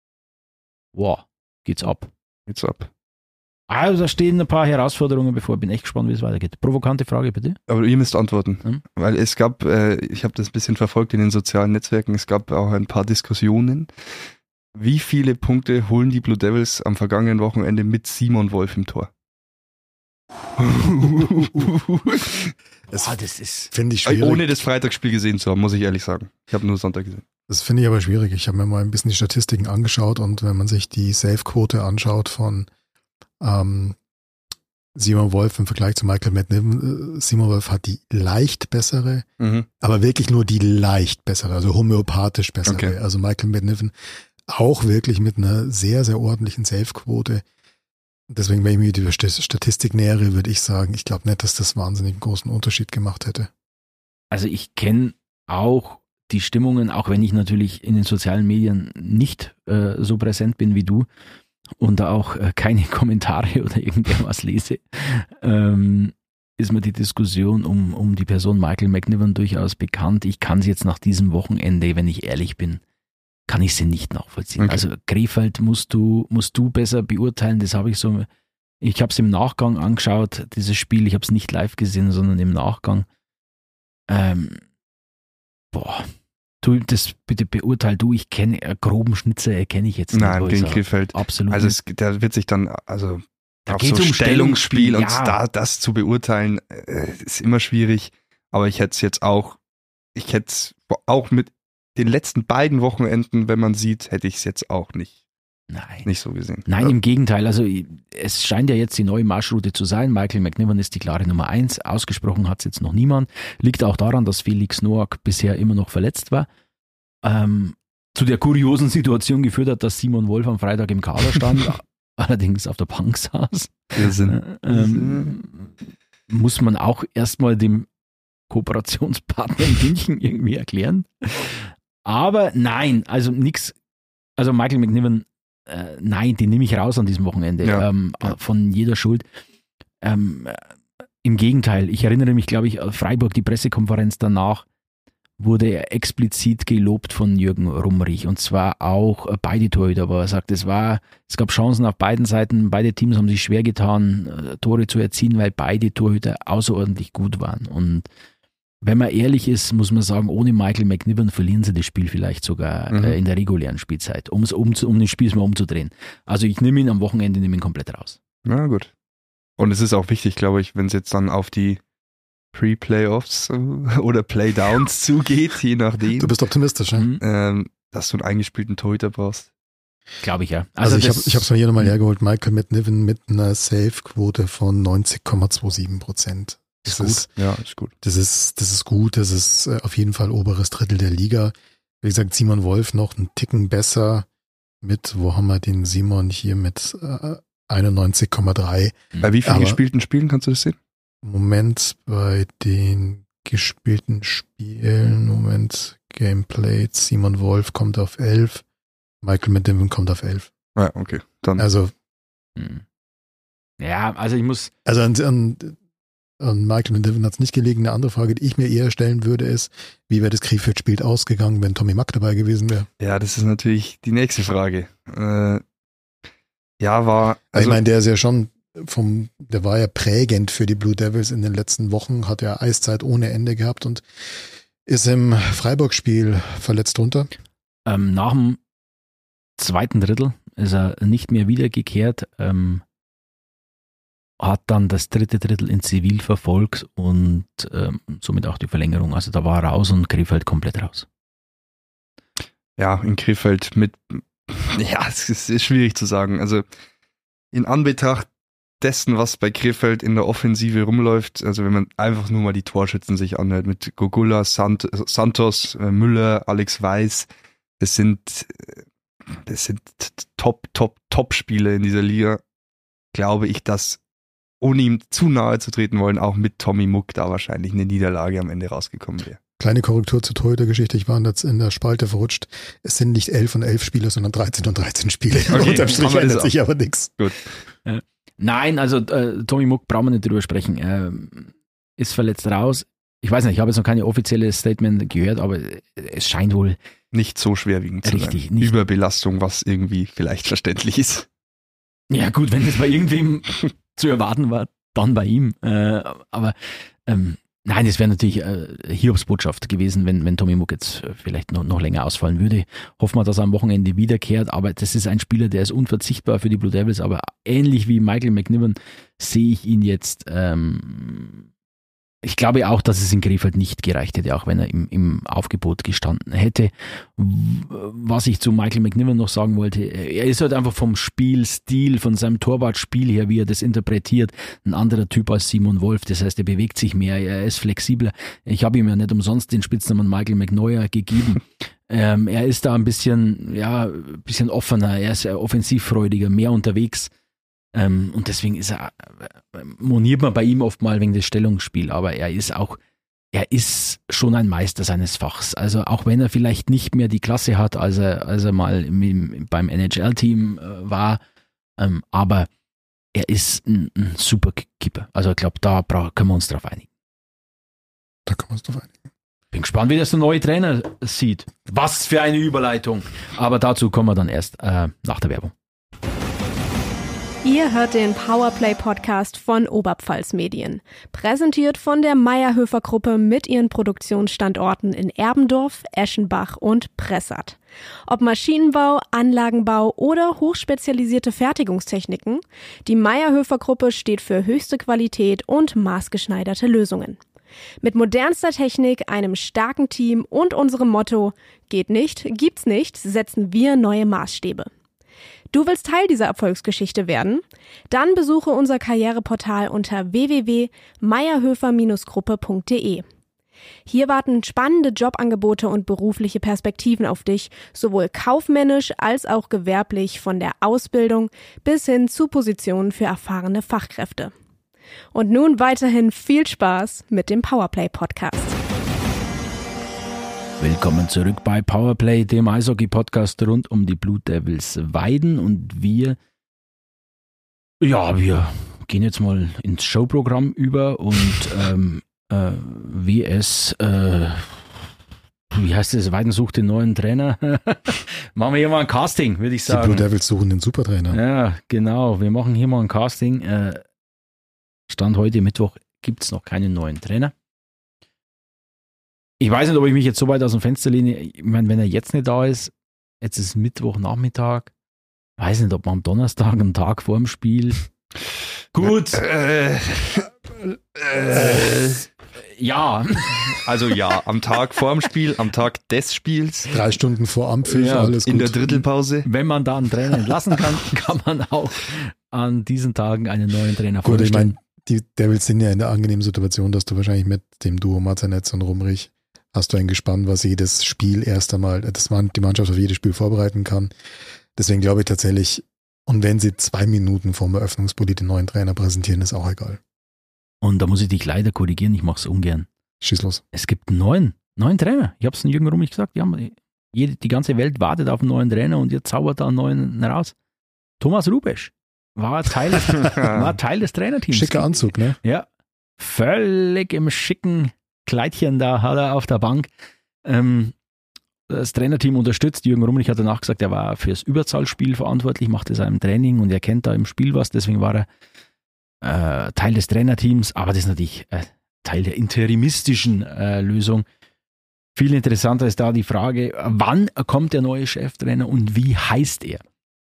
wow, geht's ab. Geht's ab. Also da stehen ein paar Herausforderungen bevor. Bin echt gespannt, wie es weitergeht. Provokante Frage, bitte. Aber ihr müsst antworten. Hm? Weil es gab, äh, ich habe das ein bisschen verfolgt in den sozialen Netzwerken, es gab auch ein paar Diskussionen. Wie viele Punkte holen die Blue Devils am vergangenen Wochenende mit Simon Wolf im Tor? Das, Ah, das ist. finde ich schwierig. Ohne das Freitagsspiel gesehen zu haben, muss ich ehrlich sagen. Ich habe nur Sonntag gesehen. Das finde ich aber schwierig. Ich habe mir mal ein bisschen die Statistiken angeschaut und wenn man sich die Save-Quote anschaut von ähm, Simon Wolf im Vergleich zu Michael McNiven, äh, Simon Wolf hat die leicht bessere, Mhm. aber wirklich nur die leicht bessere, also homöopathisch bessere. Okay. Also Michael McNiven auch wirklich mit einer sehr, sehr ordentlichen Save-Quote. Deswegen, wenn ich mir die Statistik nähere, würde ich sagen, ich glaube nicht, dass das wahnsinnig einen großen Unterschied gemacht hätte. Also ich kenne auch die Stimmungen, auch wenn ich natürlich in den sozialen Medien nicht äh, so präsent bin wie du und da auch äh, keine Kommentare oder irgendwas lese, ähm, ist mir die Diskussion um, um die Person Michael McNiven durchaus bekannt. Ich kann sie jetzt nach diesem Wochenende, wenn ich ehrlich bin, kann ich sie nicht nachvollziehen. Okay. Also Krefeld musst du, musst du besser beurteilen, das habe ich so, ich habe es im Nachgang angeschaut, dieses Spiel, ich habe es nicht live gesehen, sondern im Nachgang. Ähm, boah, du, das bitte beurteil du, ich kenne, einen groben Schnitzer erkenne ich jetzt nicht. Nein, wo ich gegen sage, Krefeld. absolut Also nicht. es, der wird sich dann, also Da auf geht's so um Stellungsspiel Stellungsspiel, und ja. da das zu beurteilen, äh, ist immer schwierig. Aber ich hätte es jetzt auch, ich hätte es auch mit den letzten beiden Wochenenden, wenn man sieht, hätte ich es jetzt auch nicht, Nein. nicht so gesehen. Nein, Ja. im Gegenteil. Also es scheint ja jetzt die neue Marschroute zu sein. Michael McNiven ist die klare Nummer eins. Ausgesprochen hat es jetzt noch niemand. Liegt auch daran, dass Felix Noack bisher immer noch verletzt war. Ähm, zu der kuriosen Situation geführt hat, dass Simon Wolf am Freitag im Kader stand, allerdings auf der Bank saß. Wir sind, Ähm, muss man auch erstmal dem Kooperationspartner in München irgendwie erklären. Aber nein, also nix. Also Michael McNiven, äh, nein, den nehme ich raus an diesem Wochenende. Ja. Ähm, Ja. Von jeder Schuld. Ähm, äh, Im Gegenteil, ich erinnere mich, glaube ich, Freiburg, die Pressekonferenz danach, wurde er explizit gelobt von Jürgen Rumrich und zwar auch äh, beide Torhüter, aber er sagt, es war, es gab Chancen auf beiden Seiten, beide Teams haben sich schwer getan, äh, Tore zu erzielen, weil beide Torhüter außerordentlich gut waren. Und wenn man ehrlich ist, muss man sagen, ohne Michael McNiven verlieren sie das Spiel vielleicht sogar Mhm. äh, in der regulären Spielzeit, um's, um, um das Spiel mal umzudrehen. Also ich nehme ihn am Wochenende, nehme ihn komplett raus. na gut. Und es ist auch wichtig, glaube ich, wenn es jetzt dann auf die Pre-Playoffs äh, oder Playdowns zugeht, je nachdem, Du bist optimistisch, ne? Mhm. ähm, dass du einen eingespielten Torhüter brauchst. Glaube ich, ja. Also, ich das- habe ich habe es mir hier nochmal Mhm. hergeholt. Michael McNiven mit einer Save-Quote von neunzig Komma siebenundzwanzig Prozent. Das Ist ist, gut. Ja, ist gut. das ist, das ist gut. Das ist äh, auf jeden Fall oberes Drittel der Liga. Wie gesagt, Simon Wolf noch einen Ticken besser mit, wo haben wir den Simon hier mit äh, einundneunzig Komma drei. Bei wie vielen Aber- gespielten Spielen kannst du das sehen? Moment bei den gespielten Spielen, Moment, Gameplay, Simon Wolf kommt auf elf, Michael McNiven kommt auf elf. Ja, okay. Dann. Also, Mhm. Ja, also ich muss, also an, an, an Michael McNiven hat es nicht gelegen. Eine andere Frage, die ich mir eher stellen würde, ist, wie wäre das Krefeld-Spiel ausgegangen, wenn Tommy Mack dabei gewesen wäre? Ja, das ist natürlich die nächste Frage. Äh, ja, war. Also, ich meine, der ist ja schon vom, der war ja prägend für die Blue Devils in den letzten Wochen, hat ja Eiszeit ohne Ende gehabt und ist im Freiburg-Spiel verletzt runter. ähm, nach dem zweiten Drittel ist er nicht mehr wiedergekehrt, ähm, hat dann das dritte Drittel in Zivil verfolgt und ähm, somit auch die Verlängerung. Also da war er raus und Krefeld komplett raus. ja, in Krefeld mit, ja, es ist, ist schwierig zu sagen. Also in Anbetracht dessen, was bei Krefeld in der Offensive rumläuft, also wenn man einfach nur mal die Torschützen sich anhört, mit Gogula, Sant, Santos, äh, Müller, Alex Weiß, das sind, äh, das sind Top, Top, Top-Spiele in dieser Liga, glaube ich, dass ohne ihm zu nahe zu treten wollen, auch mit Tommy Muck da wahrscheinlich eine Niederlage am Ende rausgekommen wäre. Kleine Korrektur zur Torhütergeschichte, ich war jetzt in der Spalte verrutscht. Es sind nicht elf und elf Spiele, sondern dreizehn und dreizehn Spiele. Okay, Unterm Strich haben wir das ändert auch. sich aber nichts. Nein, also äh, Tommy Muck brauchen wir nicht drüber sprechen. Er ist verletzt raus. Ich weiß nicht, ich habe jetzt noch keine offizielle Statement gehört, aber es scheint wohl Nicht so schwerwiegend zu Richtig, sein. nicht- Überbelastung, was irgendwie vielleicht verständlich ist. Ja gut, wenn es bei irgendwem zu erwarten war, dann bei ihm. Äh, aber ähm, Nein, es wäre natürlich äh, Hiobsbotschaft gewesen, wenn, wenn Tommy Muck jetzt vielleicht noch, noch länger ausfallen würde. Hoffen wir, dass er am Wochenende wiederkehrt, aber das ist ein Spieler, der ist unverzichtbar für die Blue Devils, aber ähnlich wie Michael McNiven sehe ich ihn jetzt, ähm, ich glaube auch, dass es in Krefeld nicht gereicht hätte, auch wenn er im, im Aufgebot gestanden hätte. Was ich zu Michael McNiven noch sagen wollte, er ist halt einfach vom Spielstil, von seinem Torwartspiel her, wie er das interpretiert, ein anderer Typ als Simon Wolf. Das heißt, er bewegt sich mehr, er ist flexibler. Ich habe ihm ja nicht umsonst den Spitznamen Michael McNeuer gegeben. ähm, er ist da ein bisschen, ja, ein bisschen offener, er ist offensivfreudiger, mehr unterwegs. Ähm, und deswegen ist er, äh, moniert man bei ihm oft mal wegen des Stellungsspiels, aber er ist auch, er ist schon ein Meister seines Fachs. Also auch wenn er vielleicht nicht mehr die Klasse hat, als er, als er mal im, beim N H L-Team äh, war, ähm, aber er ist ein, ein super Keeper. Also ich glaube, da bra- können wir uns drauf einigen. Da können wir uns drauf einigen. Bin gespannt, wie das der neue Trainer sieht. Was für eine Überleitung. Aber dazu kommen wir dann erst äh, nach der Werbung. Ihr hört den Powerplay-Podcast von Oberpfalz Medien. Präsentiert von der Mayr-Höfer-Gruppe mit ihren Produktionsstandorten in Erbendorf, Eschenbach und Pressath. Ob Maschinenbau, Anlagenbau oder hochspezialisierte Fertigungstechniken, die Mayr-Höfer-Gruppe steht für höchste Qualität und maßgeschneiderte Lösungen. Mit modernster Technik, einem starken Team und unserem Motto „Geht nicht, gibt's nicht" setzen wir neue Maßstäbe. Du willst Teil dieser Erfolgsgeschichte werden? Dann besuche unser Karriereportal unter w w w punkt mayerhöfer Gruppe punkt d e. Hier warten spannende Jobangebote und berufliche Perspektiven auf dich, sowohl kaufmännisch als auch gewerblich, von der Ausbildung bis hin zu Positionen für erfahrene Fachkräfte. Und nun weiterhin viel Spaß mit dem Powerplay-Podcast. Willkommen zurück bei Powerplay, dem Eishockey-Podcast rund um die Blue Devils Weiden. Und wir, ja, wir gehen jetzt mal ins Showprogramm über und ähm, äh, wie es, äh, wie heißt es, Weiden sucht den neuen Trainer. Machen wir hier mal ein Casting, würde ich sagen. Die Blue Devils suchen den Supertrainer. Ja, genau, wir machen hier mal ein Casting. Äh, Stand heute Mittwoch gibt es noch keinen neuen Trainer. Ich weiß nicht, ob ich mich jetzt so weit aus dem Fenster lehne. Ich meine, wenn er jetzt nicht da ist, jetzt ist Mittwochnachmittag, weiß nicht, ob man am Donnerstag, einen Tag vor dem Spiel. Gut. Äh, äh, ja. Also ja, am Tag vor dem Spiel, am Tag des Spiels. Drei Stunden vor Ampfiff, Ja, alles gut. In der Drittelpause. Wenn man da einen Trainer entlassen kann, kann man auch an diesen Tagen einen neuen Trainer Gut, ich vorstellen. meine, die Devils sind ja in der angenehmen Situation, dass du wahrscheinlich mit dem Duo Mazanetz und Rumrich hast du ein Gespann, was jedes Spiel erst einmal, dass man die Mannschaft auf jedes Spiel vorbereiten kann. Deswegen glaube ich tatsächlich, und wenn sie zwei Minuten vor dem Eröffnungsbulli den neuen Trainer präsentieren, ist auch egal. Und da muss ich dich leider korrigieren, ich mache es ungern. Schieß los. Es gibt einen neuen, neuen Trainer. Ich habe es Jürgen Rummich gesagt, ja, jede, die ganze Welt wartet auf einen neuen Trainer und ihr zaubert da einen neuen raus. Thomas Rubesch war Teil, war Teil des Trainerteams. Schicker Anzug, ne? Ja, völlig im schicken Kleidchen da hat er auf der Bank ähm, das Trainerteam unterstützt. Jürgen Rummich hat danach gesagt, er war fürs Überzahlspiel verantwortlich, machte es im Training und er kennt da im Spiel was, deswegen war er äh, Teil des Trainerteams, aber das ist natürlich äh, Teil der interimistischen äh, Lösung. Viel interessanter ist da die Frage, wann kommt der neue Cheftrainer und wie heißt er?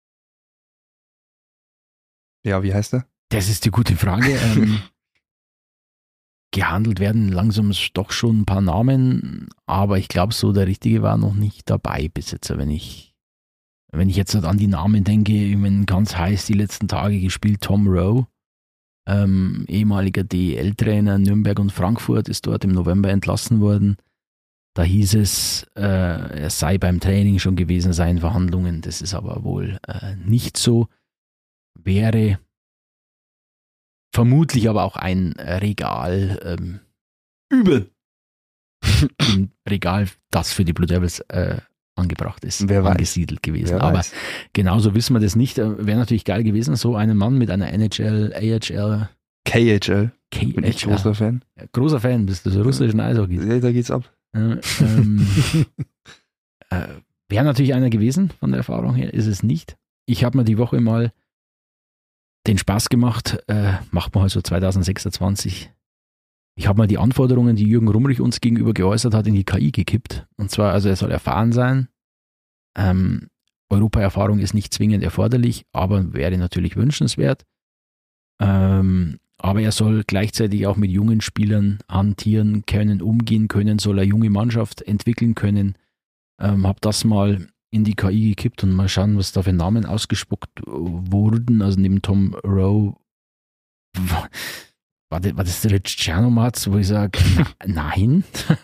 Ja, wie heißt er? Das ist die gute Frage. Ähm, gehandelt werden langsam doch schon ein paar Namen, aber ich glaube, so der Richtige war noch nicht dabei bis jetzt. Wenn ich, wenn ich jetzt an die Namen denke, ich meine, ganz heiß die letzten Tage gespielt, Tom Rowe, ähm, ehemaliger D E L-Trainer Nürnberg und Frankfurt, ist dort im November entlassen worden. Da hieß es, äh, er sei beim Training schon gewesen, seien Verhandlungen. Das ist aber wohl äh, nicht so. Wäre vermutlich aber auch ein Regal ähm, über dem Regal, das für die Blue Devils äh, angebracht ist, Wer weiß. angesiedelt gewesen. Wer aber weiß. genauso wissen wir das nicht. Äh, Wäre natürlich geil gewesen, so einen Mann mit einer N H L, A H L, K H L. K Bin ich H L. großer Fan. Großer Fan, bist du so russischen Eishockey. Ja, da geht's ab. Äh, ähm, äh, Wäre natürlich einer gewesen von der Erfahrung her, ist es nicht. Ich habe mir die Woche mal den Spaß gemacht, äh, macht man halt so zwanzig sechsundzwanzig, ich habe mal die Anforderungen, die Jürgen Rumrich uns gegenüber geäußert hat, in die K I gekippt. Und zwar, also er soll erfahren sein. Ähm, Europa-Erfahrung ist nicht zwingend erforderlich, aber wäre natürlich wünschenswert. Ähm, aber er soll gleichzeitig auch mit jungen Spielern hantieren können, umgehen können, soll eine junge Mannschaft entwickeln können. Ähm, habe das mal in die K I gekippt und mal schauen, was da für Namen ausgespuckt wurden. Also neben Tom Rowe war das, war das der Rich Czernomatz, wo ich sage, nein.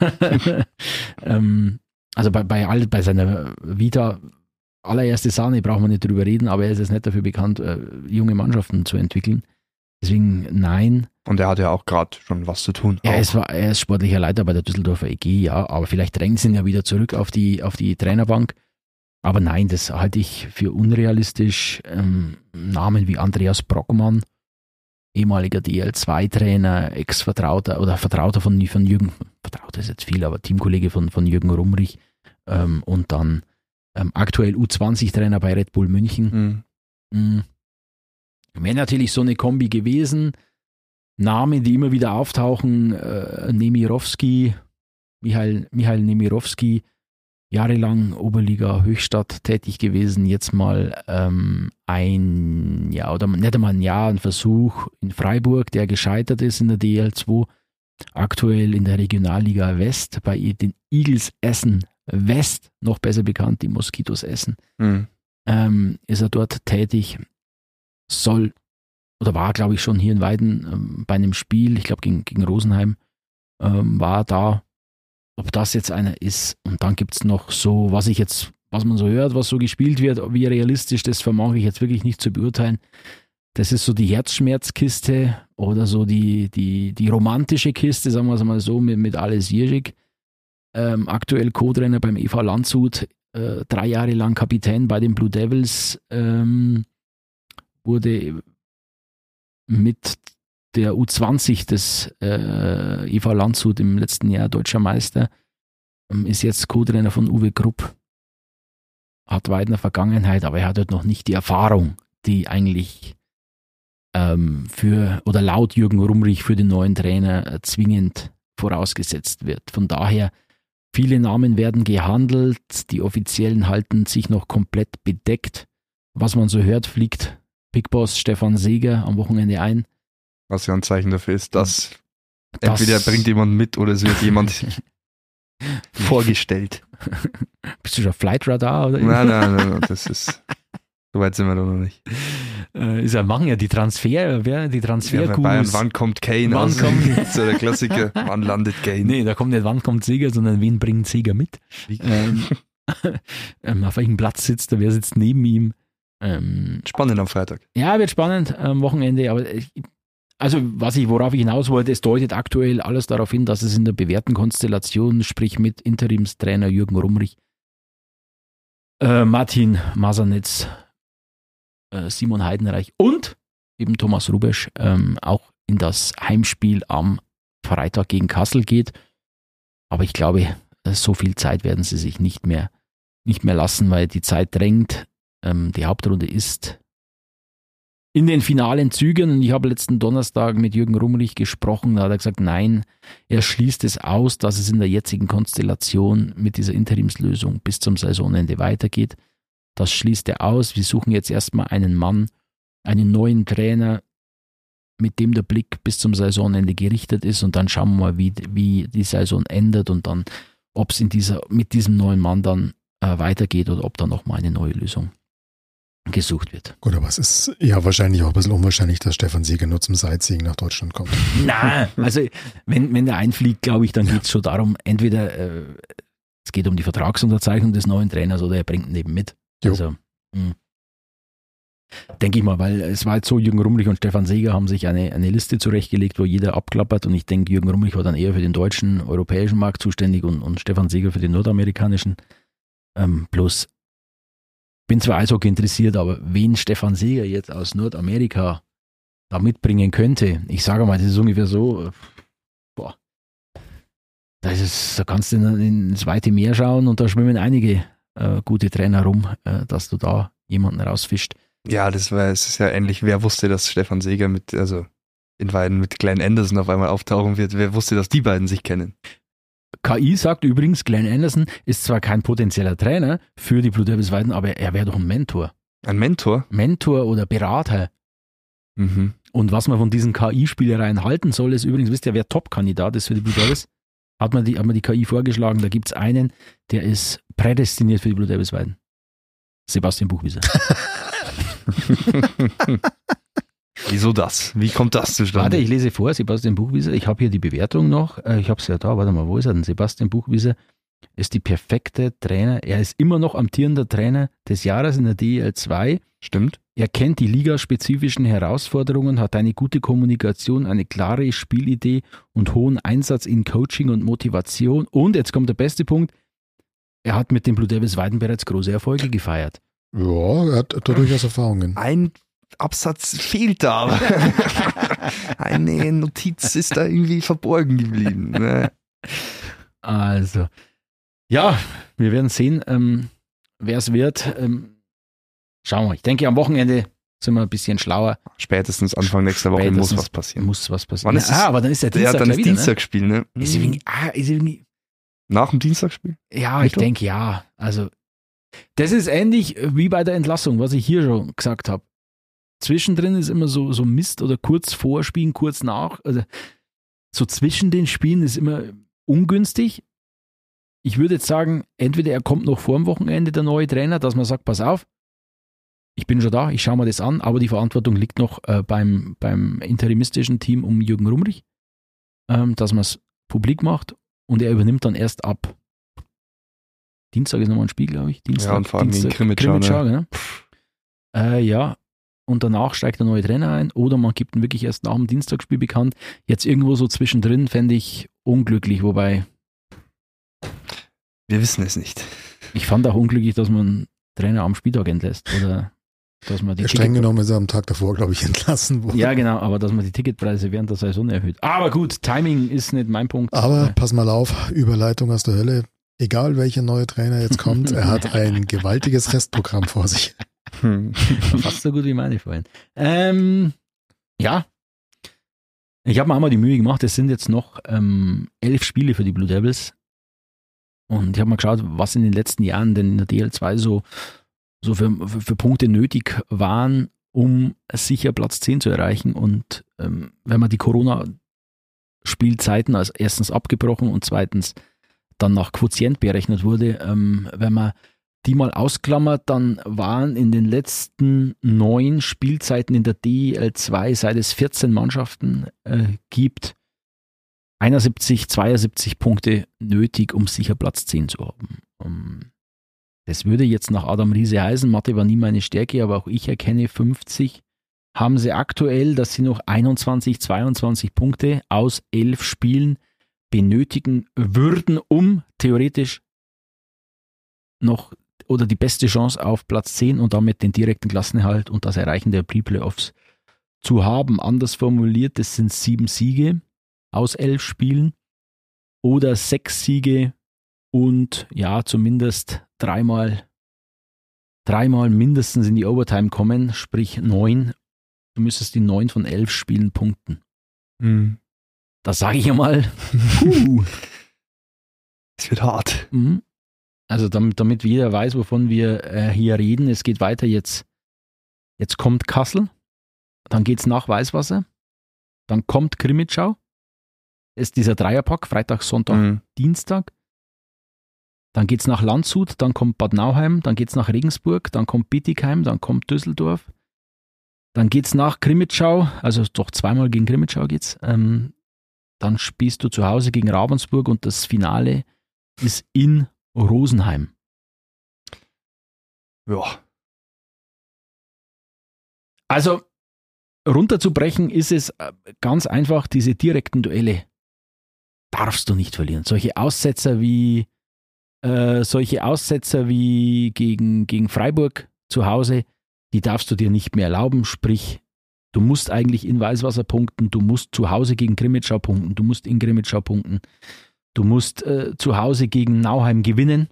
ähm, also bei, bei, all, bei seiner Vita, allererste Sahne, brauchen wir nicht drüber reden, aber er ist jetzt nicht dafür bekannt, äh, junge Mannschaften zu entwickeln. Deswegen nein. Und er hat ja auch gerade schon was zu tun. Er ist, er ist sportlicher Leiter bei der Düsseldorfer E G, ja, aber vielleicht drängen sie ihn ja wieder zurück auf die, auf die Trainerbank. Aber nein, das halte ich für unrealistisch. Ähm, Namen wie Andreas Brockmann, ehemaliger D L zwei Trainer, Ex-Vertrauter oder Vertrauter von, von Jürgen, Vertrauter ist jetzt viel, aber Teamkollege von, von Jürgen Rumrich ähm, und dann ähm, aktuell U zwanzig Trainer bei Red Bull München. Mhm. Mhm. Wäre natürlich so eine Kombi gewesen. Namen, die immer wieder auftauchen, äh, Nemirovski, Michael, Michael Nemirovski, jahrelang Oberliga Höchstadt tätig gewesen, jetzt mal ähm, ein Jahr oder nicht einmal ein Jahr, ein Versuch in Freiburg, der gescheitert ist in der D L zwei, aktuell in der Regionalliga West, bei den Eagles Essen West, noch besser bekannt, die Moskitos Essen, mhm. ähm, ist er dort tätig. Soll oder war, glaube ich, schon hier in Weiden ähm, bei einem Spiel, ich glaube gegen, gegen Rosenheim, ähm, war da. Ob das jetzt einer ist. Und dann gibt es noch so, was ich jetzt, was man so hört, was so gespielt wird, wie realistisch, das vermag ich jetzt wirklich nicht zu beurteilen. Das ist so die Herzschmerzkiste oder so die, die, die romantische Kiste, sagen wir es mal so, mit, mit Ales Jiřić. Ähm, aktuell Co-Trainer beim E V Landshut, äh, drei Jahre lang Kapitän bei den Blue Devils, ähm, wurde mit der U zwanzig des äh, E V Landshut im letzten Jahr deutscher Meister, ähm, ist jetzt Co-Trainer von Uwe Krupp, hat Weidner Vergangenheit, aber er hat halt noch nicht die Erfahrung, die eigentlich ähm, für oder laut Jürgen Rumrich für den neuen Trainer äh, zwingend vorausgesetzt wird. Von daher, viele Namen werden gehandelt, die Offiziellen halten sich noch komplett bedeckt. Was man so hört, fliegt Big Boss Stefan Seeger am Wochenende ein. Was ja ein Zeichen dafür ist, dass das entweder bringt jemand mit oder es wird jemand vorgestellt. Bist du schon Flightradar? Oder nein, nein, nein, nein, das ist, so weit sind wir doch noch nicht. Äh, ist ja, machen ja die Transfer, wer, die Transfer-Gurus. Ja, Bayern, wann kommt Kane? Wann also, kommt so der Klassiker, wann landet Kane? Nee, da kommt nicht, wann kommt Seeger, sondern wen bringt Seeger mit? Ähm, ähm, auf welchem Platz sitzt er, wer sitzt neben ihm? Ähm, spannend am Freitag. Ja, wird spannend am Wochenende, aber ich, also was ich, worauf ich hinaus wollte, es deutet aktuell alles darauf hin, dass es in der bewährten Konstellation, sprich mit Interimstrainer Jürgen Rumrich, äh, Martin Masanetz, äh, Simon Heidenreich und eben Thomas Rubesch ähm, auch in das Heimspiel am Freitag gegen Kassel geht. Aber ich glaube, so viel Zeit werden sie sich nicht mehr, nicht mehr lassen, weil die Zeit drängt. Ähm, die Hauptrunde ist in den finalen Zügen, und ich habe letzten Donnerstag mit Jürgen Rumrich gesprochen, da hat er gesagt, nein, er schließt es aus, dass es in der jetzigen Konstellation mit dieser Interimslösung bis zum Saisonende weitergeht. Das schließt er aus. Wir suchen jetzt erstmal einen Mann, einen neuen Trainer, mit dem der Blick bis zum Saisonende gerichtet ist, und dann schauen wir mal, wie, wie die Saison endet und dann, ob es in dieser, mit diesem neuen Mann dann äh, weitergeht oder ob da nochmal eine neue Lösung gesucht wird. Gut, aber es ist ja wahrscheinlich auch ein bisschen unwahrscheinlich, dass Stefan Seeger nur zum Sightseeing nach Deutschland kommt. Nein, also wenn, wenn der einfliegt, glaube ich, dann ja. geht es schon darum, entweder äh, es geht um die Vertragsunterzeichnung des neuen Trainers oder er bringt ihn eben mit. Jo. Also, mh. denke ich mal, weil es war jetzt so, Jürgen Rumrich und Stefan Seeger haben sich eine, eine Liste zurechtgelegt, wo jeder abklappert, und ich denke, Jürgen Rumrich war dann eher für den deutschen, europäischen Markt zuständig und, und Stefan Seeger für den nordamerikanischen. Ähm, bloß bin zwar Eishockey interessiert, aber wen Stefan Seeger jetzt aus Nordamerika da mitbringen könnte, ich sage mal, das ist ungefähr so, boah, da, ist es, da kannst du ins weite Meer schauen und da schwimmen einige äh, gute Trainer rum, äh, dass du da jemanden rausfischt. Ja, das war, es ist ja ähnlich, wer wusste, dass Stefan Seeger mit, also in Weiden mit Glenn Anderson auf einmal auftauchen wird. Wer wusste, dass die beiden sich kennen? K I sagt übrigens, Glenn Anderson ist zwar kein potenzieller Trainer für die Blue Devils Weiden, aber er wäre doch ein Mentor. Ein Mentor? Mentor oder Berater. Mhm. Und was man von diesen K I-Spielereien halten soll, ist übrigens, wisst ihr, wer Top-Kandidat ist für die Blue Devils? Hat man die, hat man die K I vorgeschlagen, da gibt es einen, der ist prädestiniert für die Blue Devils Weiden. Sebastian Buchwieser. Wieso das? Wie kommt das zustande? Warte, ich lese vor, Sebastian Buchwieser, ich habe hier die Bewertung noch, ich habe es ja da, warte mal, wo ist er denn? Sebastian Buchwieser ist die perfekte Trainer, er ist immer noch amtierender Trainer des Jahres in der D E L zwei. Stimmt. Er kennt die ligaspezifischen Herausforderungen, hat eine gute Kommunikation, eine klare Spielidee und hohen Einsatz in Coaching und Motivation. Und jetzt kommt der beste Punkt, er hat mit den Blue Devils Weiden bereits große Erfolge gefeiert. Ja, er hat da durchaus Erfahrungen. Ein Absatz fehlt da, aber eine Notiz ist da irgendwie verborgen geblieben. Ne? Also, ja, wir werden sehen, ähm, wer es wird. Ähm, schauen wir. Ich denke, am Wochenende sind wir ein bisschen schlauer. Spätestens Anfang nächster Woche Spätestens muss was passieren. Muss was passieren. Wann ist das? Ah, aber dann ist der Ja, Dienstag dann ist wieder, Dienstagsspiel, ne? ne? Ist irgendwie, ah, ist irgendwie, Nach dem Dienstagsspiel? ja, Mittwoch? ich denke ja. Also, das ist ähnlich wie bei der Entlassung, was ich hier schon gesagt habe. Zwischendrin ist immer so, so Mist oder kurz vor Spielen, kurz nach. Also, so zwischen den Spielen ist immer ungünstig. Ich würde jetzt sagen, entweder er kommt noch vor dem Wochenende, der neue Trainer, dass man sagt, pass auf, ich bin schon da, ich schaue mir das an, aber die Verantwortung liegt noch äh, beim, beim interimistischen Team um Jürgen Rumrich, ähm, dass man es publik macht und er übernimmt dann erst ab Dienstag ist nochmal ein Spiel, glaube ich. Dienstag, Ja, und vor allem Dienstag, gegen Krimitschau, ne? Äh, ja, und danach steigt der neue Trainer ein oder man gibt ihn wirklich erst nach dem Dienstagsspiel bekannt. Jetzt irgendwo so zwischendrin fände ich unglücklich, wobei Wir wissen es nicht. ich fand auch unglücklich, dass man Trainer am Spieltag entlässt oder dass man die Ja, streng Ticket- genommen ist er am Tag davor, glaube ich, entlassen worden. Ja, genau, aber dass man die Ticketpreise während der Saison erhöht. Aber gut, Timing ist nicht mein Punkt. Aber Äh, pass mal auf, Überleitung aus der Hölle. Egal welcher neue Trainer jetzt kommt, er hat ein gewaltiges Restprogramm vor sich. Hm. Fast so gut wie meine vorhin. Ähm, ja. Ich habe mir einmal die Mühe gemacht, es sind jetzt noch ähm, elf Spiele für die Blue Devils. Und ich habe mal geschaut, was in den letzten Jahren denn in der D L zwei so, so für, für, für Punkte nötig waren, um sicher Platz zehn zu erreichen. Und ähm, wenn man die Corona-Spielzeiten als erstens abgebrochen und zweitens dann nach Quotient berechnet wurde, ähm, wenn man die mal ausklammert, dann waren in den letzten neun Spielzeiten in der D L zwei, seit es vierzehn Mannschaften äh, gibt, einundsiebzig, zweiundsiebzig Punkte nötig, um sicher Platz zehn zu haben. Um, das würde jetzt nach Adam Riese heißen, Mathe war nie meine Stärke, aber auch ich erkenne fünfzig. Haben sie aktuell, dass sie noch einundzwanzig, zweiundzwanzig Punkte aus elf Spielen benötigen würden, um theoretisch noch oder die beste Chance auf Platz zehn und damit den direkten Klassenerhalt und das Erreichen der Pre-Playoffs zu haben. Anders formuliert, das sind sieben Siege aus elf Spielen oder sechs Siege und ja, zumindest dreimal, dreimal mindestens in die Overtime kommen, sprich neun. Du müsstest in neun von elf Spielen punkten. Hm. Das sage ich einmal. Puh. Es wird hart. Mhm. Also damit, damit jeder weiß, wovon wir äh, hier reden, es geht weiter jetzt. Jetzt kommt Kassel, dann geht es nach Weißwasser, dann kommt Krimitschau, ist dieser Dreierpack, Freitag, Sonntag, Hm. Dienstag. Dann geht es nach Landshut, dann kommt Bad Nauheim, dann geht es nach Regensburg, dann kommt Bietigheim, dann kommt Düsseldorf. Dann geht es nach Krimitschau, also doch zweimal gegen Krimitschau geht's. Ähm, dann spielst du zu Hause gegen Ravensburg und das Finale ist in Rosenheim. Ja. Also runterzubrechen ist es äh, ganz einfach, diese direkten Duelle darfst du nicht verlieren. Solche Aussetzer wie äh, solche Aussetzer wie gegen, gegen Freiburg zu Hause, die darfst du dir nicht mehr erlauben. Sprich, du musst eigentlich in Weißwasser punkten, du musst zu Hause gegen Krimitschau punkten, du musst in Krimitschau punkten, du musst äh, zu Hause gegen Nauheim gewinnen.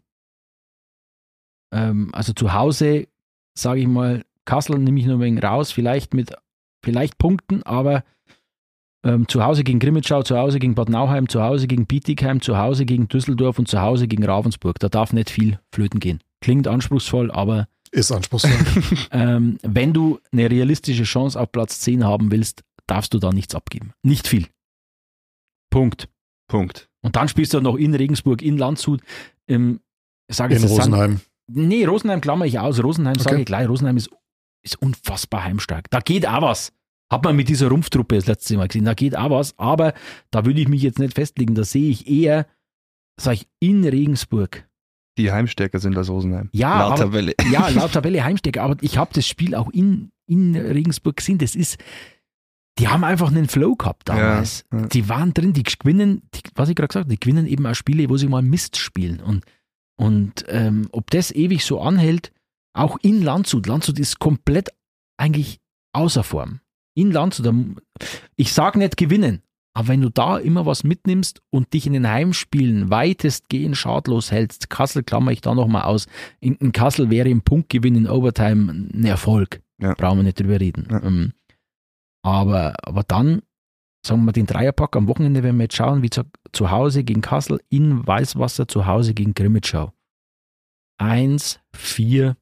Ähm, also zu Hause, sage ich mal, Kassel nehme ich nur ein wenig raus, vielleicht mit vielleicht Punkten, aber Ähm, zu Hause gegen Grimmitschau, zu Hause gegen Bad Nauheim, zu Hause gegen Bietigheim, zu Hause gegen Düsseldorf und zu Hause gegen Ravensburg. Da darf nicht viel flöten gehen. Klingt anspruchsvoll, aber Ist anspruchsvoll. ähm, wenn du eine realistische Chance auf Platz zehn haben willst, darfst du da nichts abgeben. Nicht viel. Punkt. Punkt. Und dann spielst du noch in Regensburg, in Landshut. Ähm, sag In jetzt, das sind- Rosenheim. Nee, Rosenheim klammer ich aus. Rosenheim Okay. sage ich gleich. Rosenheim ist, ist unfassbar heimstark. Da geht auch was. Hat man mit dieser Rumpftruppe das letzte Mal gesehen. Da geht auch was. Aber da würde ich mich jetzt nicht festlegen. Da sehe ich eher, sag ich, in Regensburg. Die heimstärker sind als Rosenheim. Ja, Laut aber- Tabelle. Ja, laut Tabelle Heimstecker. Aber ich habe das Spiel auch in, in Regensburg gesehen. Das ist, die haben einfach einen Flow gehabt damals. Ja, ja. Die waren drin, die gewinnen, die, was ich gerade gesagt habe, die gewinnen eben auch Spiele, wo sie mal Mist spielen. Und, und ähm, ob das ewig so anhält, auch in Landshut. Landshut ist komplett eigentlich außer Form. In Landshut, da- ich sage nicht gewinnen, aber wenn du da immer was mitnimmst und dich in den Heimspielen weitestgehend schadlos hältst, Kassel klammer ich da nochmal aus, in, in Kassel wäre im Punktgewinn in Overtime ein Erfolg. Ja. Brauchen wir nicht drüber reden. Ja. Ähm, aber, aber dann, sagen wir den Dreierpack am Wochenende, wenn wir jetzt schauen, wie gesagt, zu Hause gegen Kassel, in Weißwasser, zu Hause gegen Grimmitschau. Eins, vier,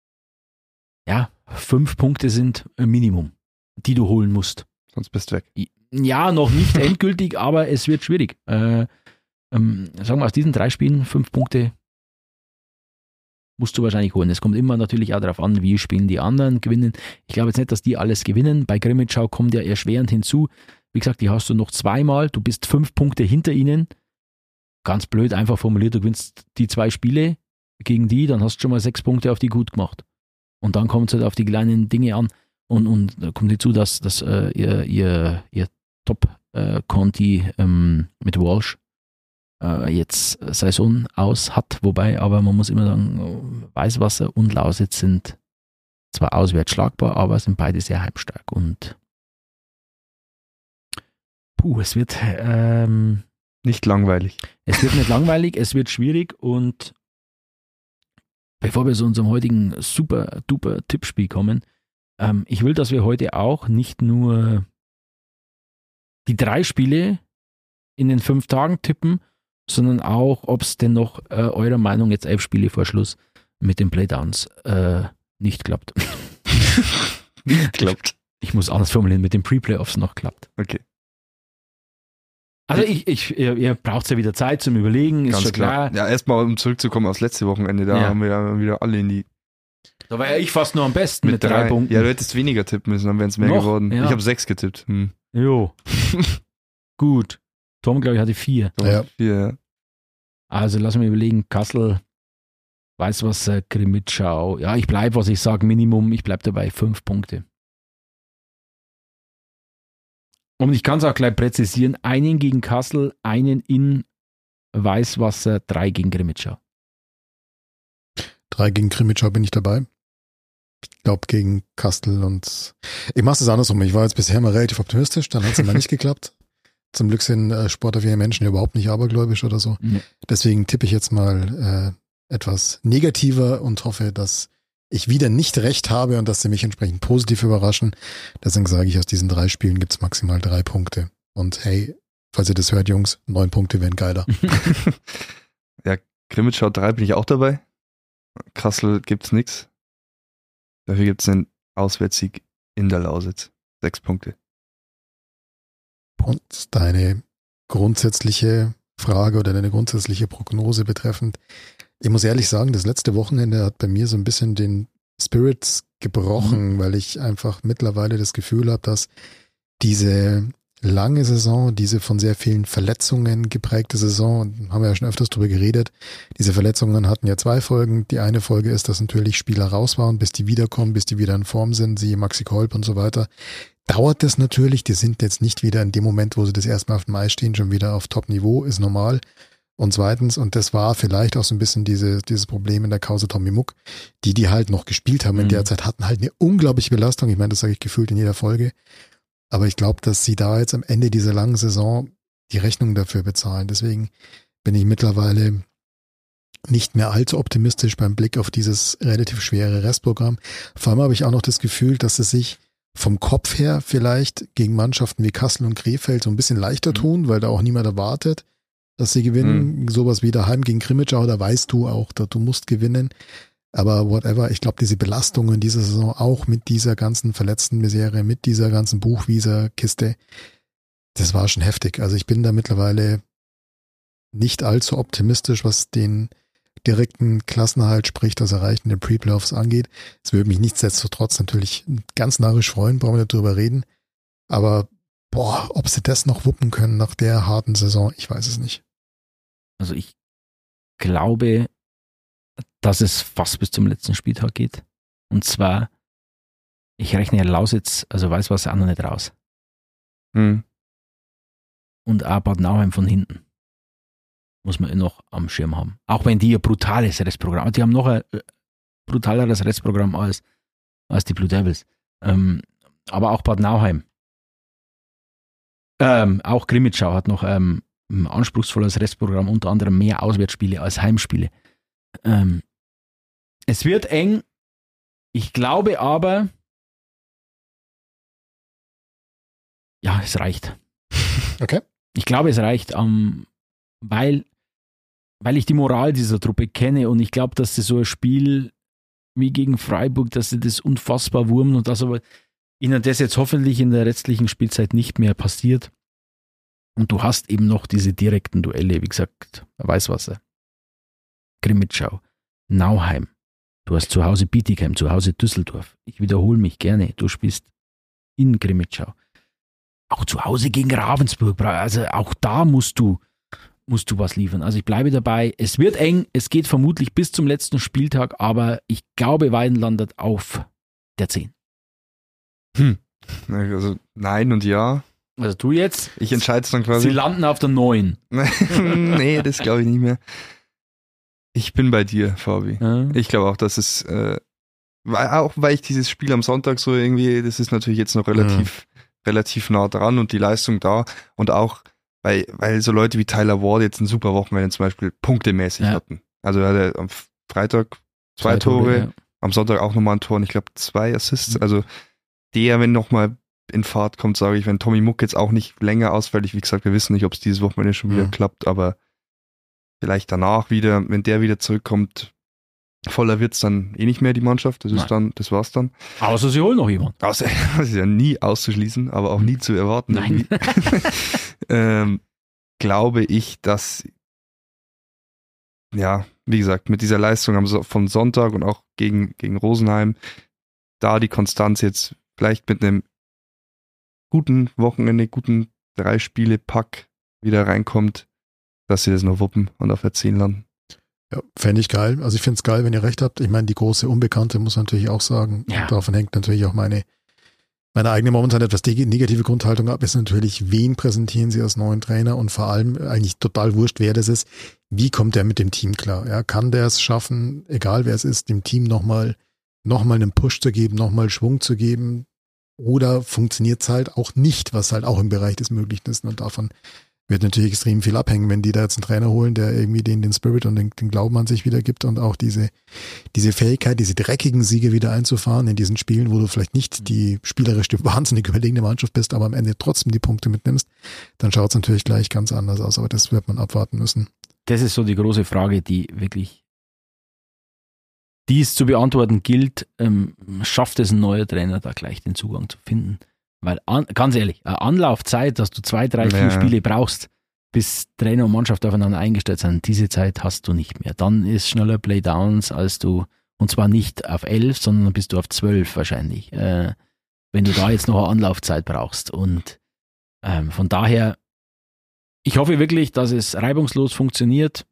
ja, fünf Punkte sind ein Minimum, die du holen musst. Sonst bist du weg. Ja, noch nicht endgültig, aber es wird schwierig. Äh, ähm, sagen wir, aus diesen drei Spielen fünf Punkte musst du wahrscheinlich holen. Es kommt immer natürlich auch darauf an, wie spielen die anderen, gewinnen. Ich glaube jetzt nicht, dass die alles gewinnen. Bei Grimmitschau kommt ja erschwerend hinzu. Wie gesagt, die hast du noch zweimal. Du bist fünf Punkte hinter ihnen. Ganz blöd, einfach formuliert, du gewinnst die zwei Spiele gegen die, dann hast du schon mal sechs Punkte auf die gut gemacht. Und dann kommt es halt auf die kleinen Dinge an. Und, und da kommt hinzu, dass, dass äh, ihr, ihr, ihr Top-Conti ähm, mit Walsh äh, jetzt Saison aus hat. Wobei, aber man muss immer sagen, Weißwasser und Lausitz sind zwar auswärts schlagbar, aber sind beide sehr heimstark. Und puh, es wird ähm, Nicht langweilig. es wird nicht langweilig, es wird schwierig. Und bevor wir zu unserem heutigen super duper Tippspiel kommen, ähm, ich will, dass wir heute auch nicht nur die drei Spiele in den fünf Tagen tippen, sondern auch, ob es denn noch äh, eurer Meinung jetzt elf Spiele vor Schluss mit den Playdowns äh, nicht klappt. Nicht klappt. Ich muss anders formulieren, mit den Pre-Playoffs noch klappt. Okay. Also ich, ich, ihr, ihr braucht ja wieder Zeit zum Überlegen, ist Ganz schon klar. klar. Ja, erstmal, um zurückzukommen aufs letzte Wochenende, da Ja. haben wir ja wieder alle in die Da war ja ich fast nur am besten mit, drei, Punkten. Ja, du hättest weniger tippen müssen, dann wären es mehr Noch? geworden. Ja. Ich habe sechs getippt. Hm. Jo. Gut. Tom, glaube ich, hatte vier. Ja. Vier, ja. Also lass mich überlegen, Kassel, Weißwasser, Grimmitschau. Ja, ich bleibe, was ich sage, Minimum, ich bleibe dabei, fünf Punkte. Und ich kann es auch gleich präzisieren, einen gegen Kassel, einen in Weißwasser, drei gegen Grimmitschau. Drei gegen Grimmitschau bin ich dabei. Ich glaube gegen Kastel und ich mache es andersrum. Ich war jetzt bisher mal relativ optimistisch, dann hat es immer nicht geklappt. Zum Glück sind äh, sportaffine Menschen überhaupt nicht abergläubisch oder so. Nee. Deswegen tippe ich jetzt mal äh, etwas negativer und hoffe, dass ich wieder nicht recht habe und dass sie mich entsprechend positiv überraschen. Deswegen sage ich, aus diesen drei Spielen gibt es maximal drei Punkte. Und hey, falls ihr das hört, Jungs, neun Punkte wären geiler. Ja, Grimmitschau drei bin ich auch dabei. Kassel gibt's nix. Dafür gibt's einen Auswärtssieg in der Lausitz. Sechs Punkte. Und deine grundsätzliche Frage oder deine grundsätzliche Prognose betreffend, ich muss ehrlich sagen, das letzte Wochenende hat bei mir so ein bisschen den Spirits gebrochen, mhm. weil ich einfach mittlerweile das Gefühl habe, dass diese lange Saison, diese von sehr vielen Verletzungen geprägte Saison, und haben wir ja schon öfters drüber geredet, diese Verletzungen hatten ja zwei Folgen. Die eine Folge ist, dass natürlich Spieler raus waren, bis die wiederkommen, bis die wieder in Form sind, siehe Maxi Kolb und so weiter. Dauert das natürlich, die sind jetzt nicht wieder in dem Moment, wo sie das erste Mal auf dem Eis stehen, schon wieder auf Top-Niveau, ist normal. Und zweitens, und das war vielleicht auch so ein bisschen diese, dieses Problem in der Kause Tommy Muck, die, die halt noch gespielt haben in Mhm. der Zeit, hatten halt eine unglaubliche Belastung. Ich meine, das sage ich gefühlt in jeder Folge. Aber ich glaube, dass sie da jetzt am Ende dieser langen Saison die Rechnung dafür bezahlen. Deswegen bin ich mittlerweile nicht mehr allzu optimistisch beim Blick auf dieses relativ schwere Restprogramm. Vor allem habe ich auch noch das Gefühl, dass es sich vom Kopf her vielleicht gegen Mannschaften wie Kassel und Krefeld so ein bisschen leichter tun, weil da auch niemand erwartet, dass sie gewinnen. Mhm. Sowas wie daheim gegen Grimmitschau, da weißt du auch, da, du musst gewinnen. Aber whatever, ich glaube, diese Belastungen in dieser Saison, auch mit dieser ganzen verletzten Misere, mit dieser ganzen Buchvisa-Kiste, das war schon heftig. Also ich bin da mittlerweile nicht allzu optimistisch, was den direkten Klassenerhalt, sprich das Erreichen der Pre-Playoffs angeht. Es würde mich nichtsdestotrotz natürlich ganz narrisch freuen, brauchen wir nicht drüber reden. Aber boah, ob sie das noch wuppen können nach der harten Saison, ich weiß es nicht. Also ich glaube, dass es fast bis zum letzten Spieltag geht. Und zwar, ich rechne ja Lausitz, also weiß was auch noch nicht raus. Hm. Und auch Bad Nauheim von hinten. Muss man noch am Schirm haben. Auch wenn die ein brutales Restprogramm haben. Die haben noch ein brutaleres Restprogramm als, als die Blue Devils. Ähm, aber auch Bad Nauheim. Ähm, auch Grimmitschau hat noch ähm, ein anspruchsvolles Restprogramm, unter anderem mehr Auswärtsspiele als Heimspiele. Ähm, es wird eng. Ich glaube aber, ja, es reicht. Okay. Ich glaube, es reicht, um, weil, weil ich die Moral dieser Truppe kenne und ich glaube, dass sie so ein Spiel wie gegen Freiburg, dass sie das unfassbar wurmen und dass aber ihnen das jetzt hoffentlich in der restlichen Spielzeit nicht mehr passiert. Und du hast eben noch diese direkten Duelle, wie gesagt, Weißwasser, Grimmitschau, Nauheim. Du hast zu Hause Bietigheim, zu Hause Düsseldorf. Ich wiederhole mich gerne, du spielst in Grimmitschau. Auch zu Hause gegen Ravensburg, also auch da musst du, musst du was liefern. Also ich bleibe dabei, es wird eng, es geht vermutlich bis zum letzten Spieltag, aber ich glaube, Weiden landet auf der zehn. Hm. Also nein und ja. Also du jetzt? Ich entscheide es dann quasi. Sie landen auf der neun. Nee, das glaube ich nicht mehr. Ich bin bei dir, Fabi. Ja. Ich glaube auch, dass es, äh, auch weil ich dieses Spiel am Sonntag so irgendwie, das ist natürlich jetzt noch relativ, ja. relativ nah dran und die Leistung da und auch, weil, weil so Leute wie Tyler Ward jetzt ein super Wochenende zum Beispiel punktemäßig ja. hatten. Also er hatte am Freitag zwei, zwei Tore, Tore ja. am Sonntag auch nochmal ein Tor und ich glaube zwei Assists. Mhm. Also der, wenn nochmal in Fahrt kommt, sage ich, wenn Tommy Muck jetzt auch nicht länger ausfällt, wie gesagt, wir wissen nicht, ob es dieses Wochenende schon wieder mhm. klappt, aber vielleicht danach wieder, wenn der wieder zurückkommt, voller wird's dann eh nicht mehr die Mannschaft, das ist Nein. dann, das war's dann. Außer sie holen noch jemanden. Außer, das ist ja nie auszuschließen, aber auch nie zu erwarten. Nein. ähm, glaube ich, dass, ja, wie gesagt, mit dieser Leistung am so- von Sonntag und auch gegen, gegen Rosenheim, da die Konstanz jetzt vielleicht mit einem guten Wochenende, guten drei Spiele Pack wieder reinkommt, dass sie das noch wuppen und auf der zehn landen. Ja, fände ich geil. Also ich finde es geil, wenn ihr recht habt. Ich meine, die große Unbekannte muss man natürlich auch sagen. Ja. Davon hängt natürlich auch meine, meine eigene momentan etwas negative Grundhaltung ab, ist natürlich, wen präsentieren sie als neuen Trainer und vor allem eigentlich total wurscht, wer das ist. Wie kommt der mit dem Team klar? Ja, kann der es schaffen, egal wer es ist, dem Team nochmal noch mal einen Push zu geben, nochmal Schwung zu geben? Oder funktioniert es halt auch nicht, was halt auch im Bereich des Möglichen ist. Und davon wird natürlich extrem viel abhängen, wenn die da jetzt einen Trainer holen, der irgendwie den, den Spirit und den, den Glauben an sich wieder gibt und auch diese, diese Fähigkeit, diese dreckigen Siege wieder einzufahren in diesen Spielen, wo du vielleicht nicht die spielerisch die wahnsinnig überlegene Mannschaft bist, aber am Ende trotzdem die Punkte mitnimmst, dann schaut es natürlich gleich ganz anders aus. Aber das wird man abwarten müssen. Das ist so die große Frage, die wirklich, die es zu beantworten gilt. Ähm, schafft es ein neuer Trainer, da gleich den Zugang zu finden? Weil, an, ganz ehrlich, eine Anlaufzeit, dass du zwei, drei, vier ja. Spiele brauchst, bis Trainer und Mannschaft aufeinander eingestellt sind, diese Zeit hast du nicht mehr. Dann ist schneller Playdowns, als du, und zwar nicht auf elf, sondern dann bist du auf zwölf wahrscheinlich, äh, wenn du da jetzt noch eine Anlaufzeit brauchst. Und ähm, von daher, ich hoffe wirklich, dass es reibungslos funktioniert,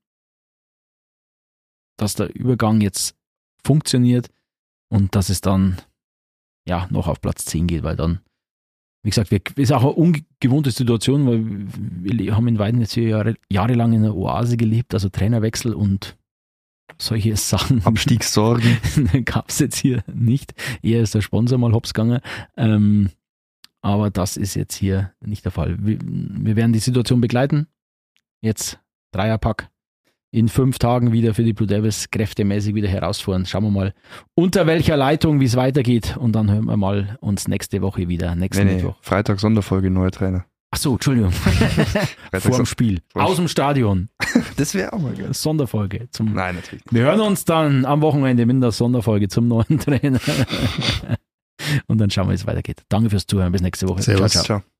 dass der Übergang jetzt funktioniert und dass es dann ja noch auf Platz zehn geht, weil dann, wie gesagt, wir, ist auch eine ungewohnte Situation, weil wir haben in Weiden jetzt hier Jahre, jahrelang in einer Oase gelebt, also Trainerwechsel und solche Sachen. Abstiegssorgen. Gab es jetzt hier nicht. Eher ist der Sponsor mal hops gegangen. Ähm, aber das ist jetzt hier nicht der Fall. Wir, wir werden die Situation begleiten. Jetzt Dreierpack. in fünf Tagen wieder für die Blue Devils kräftemäßig wieder herausfahren. Schauen wir mal, unter welcher Leitung, wie es weitergeht. Und dann hören wir mal uns nächste Woche wieder. Nächsten Nee, nee, Mittwoch. Freitag Sonderfolge, neuer Trainer. Ach so, Entschuldigung. Freitag Vor dem Son- Spiel. Vor dem Aus dem Stadion. Das wäre auch mal geil. Sonderfolge. Zum Nein, natürlich nicht. Wir hören uns dann am Wochenende mit der Sonderfolge zum neuen Trainer. Und dann schauen wir, wie es weitergeht. Danke fürs Zuhören. Bis nächste Woche. Servus. Ciao, ciao. Ciao.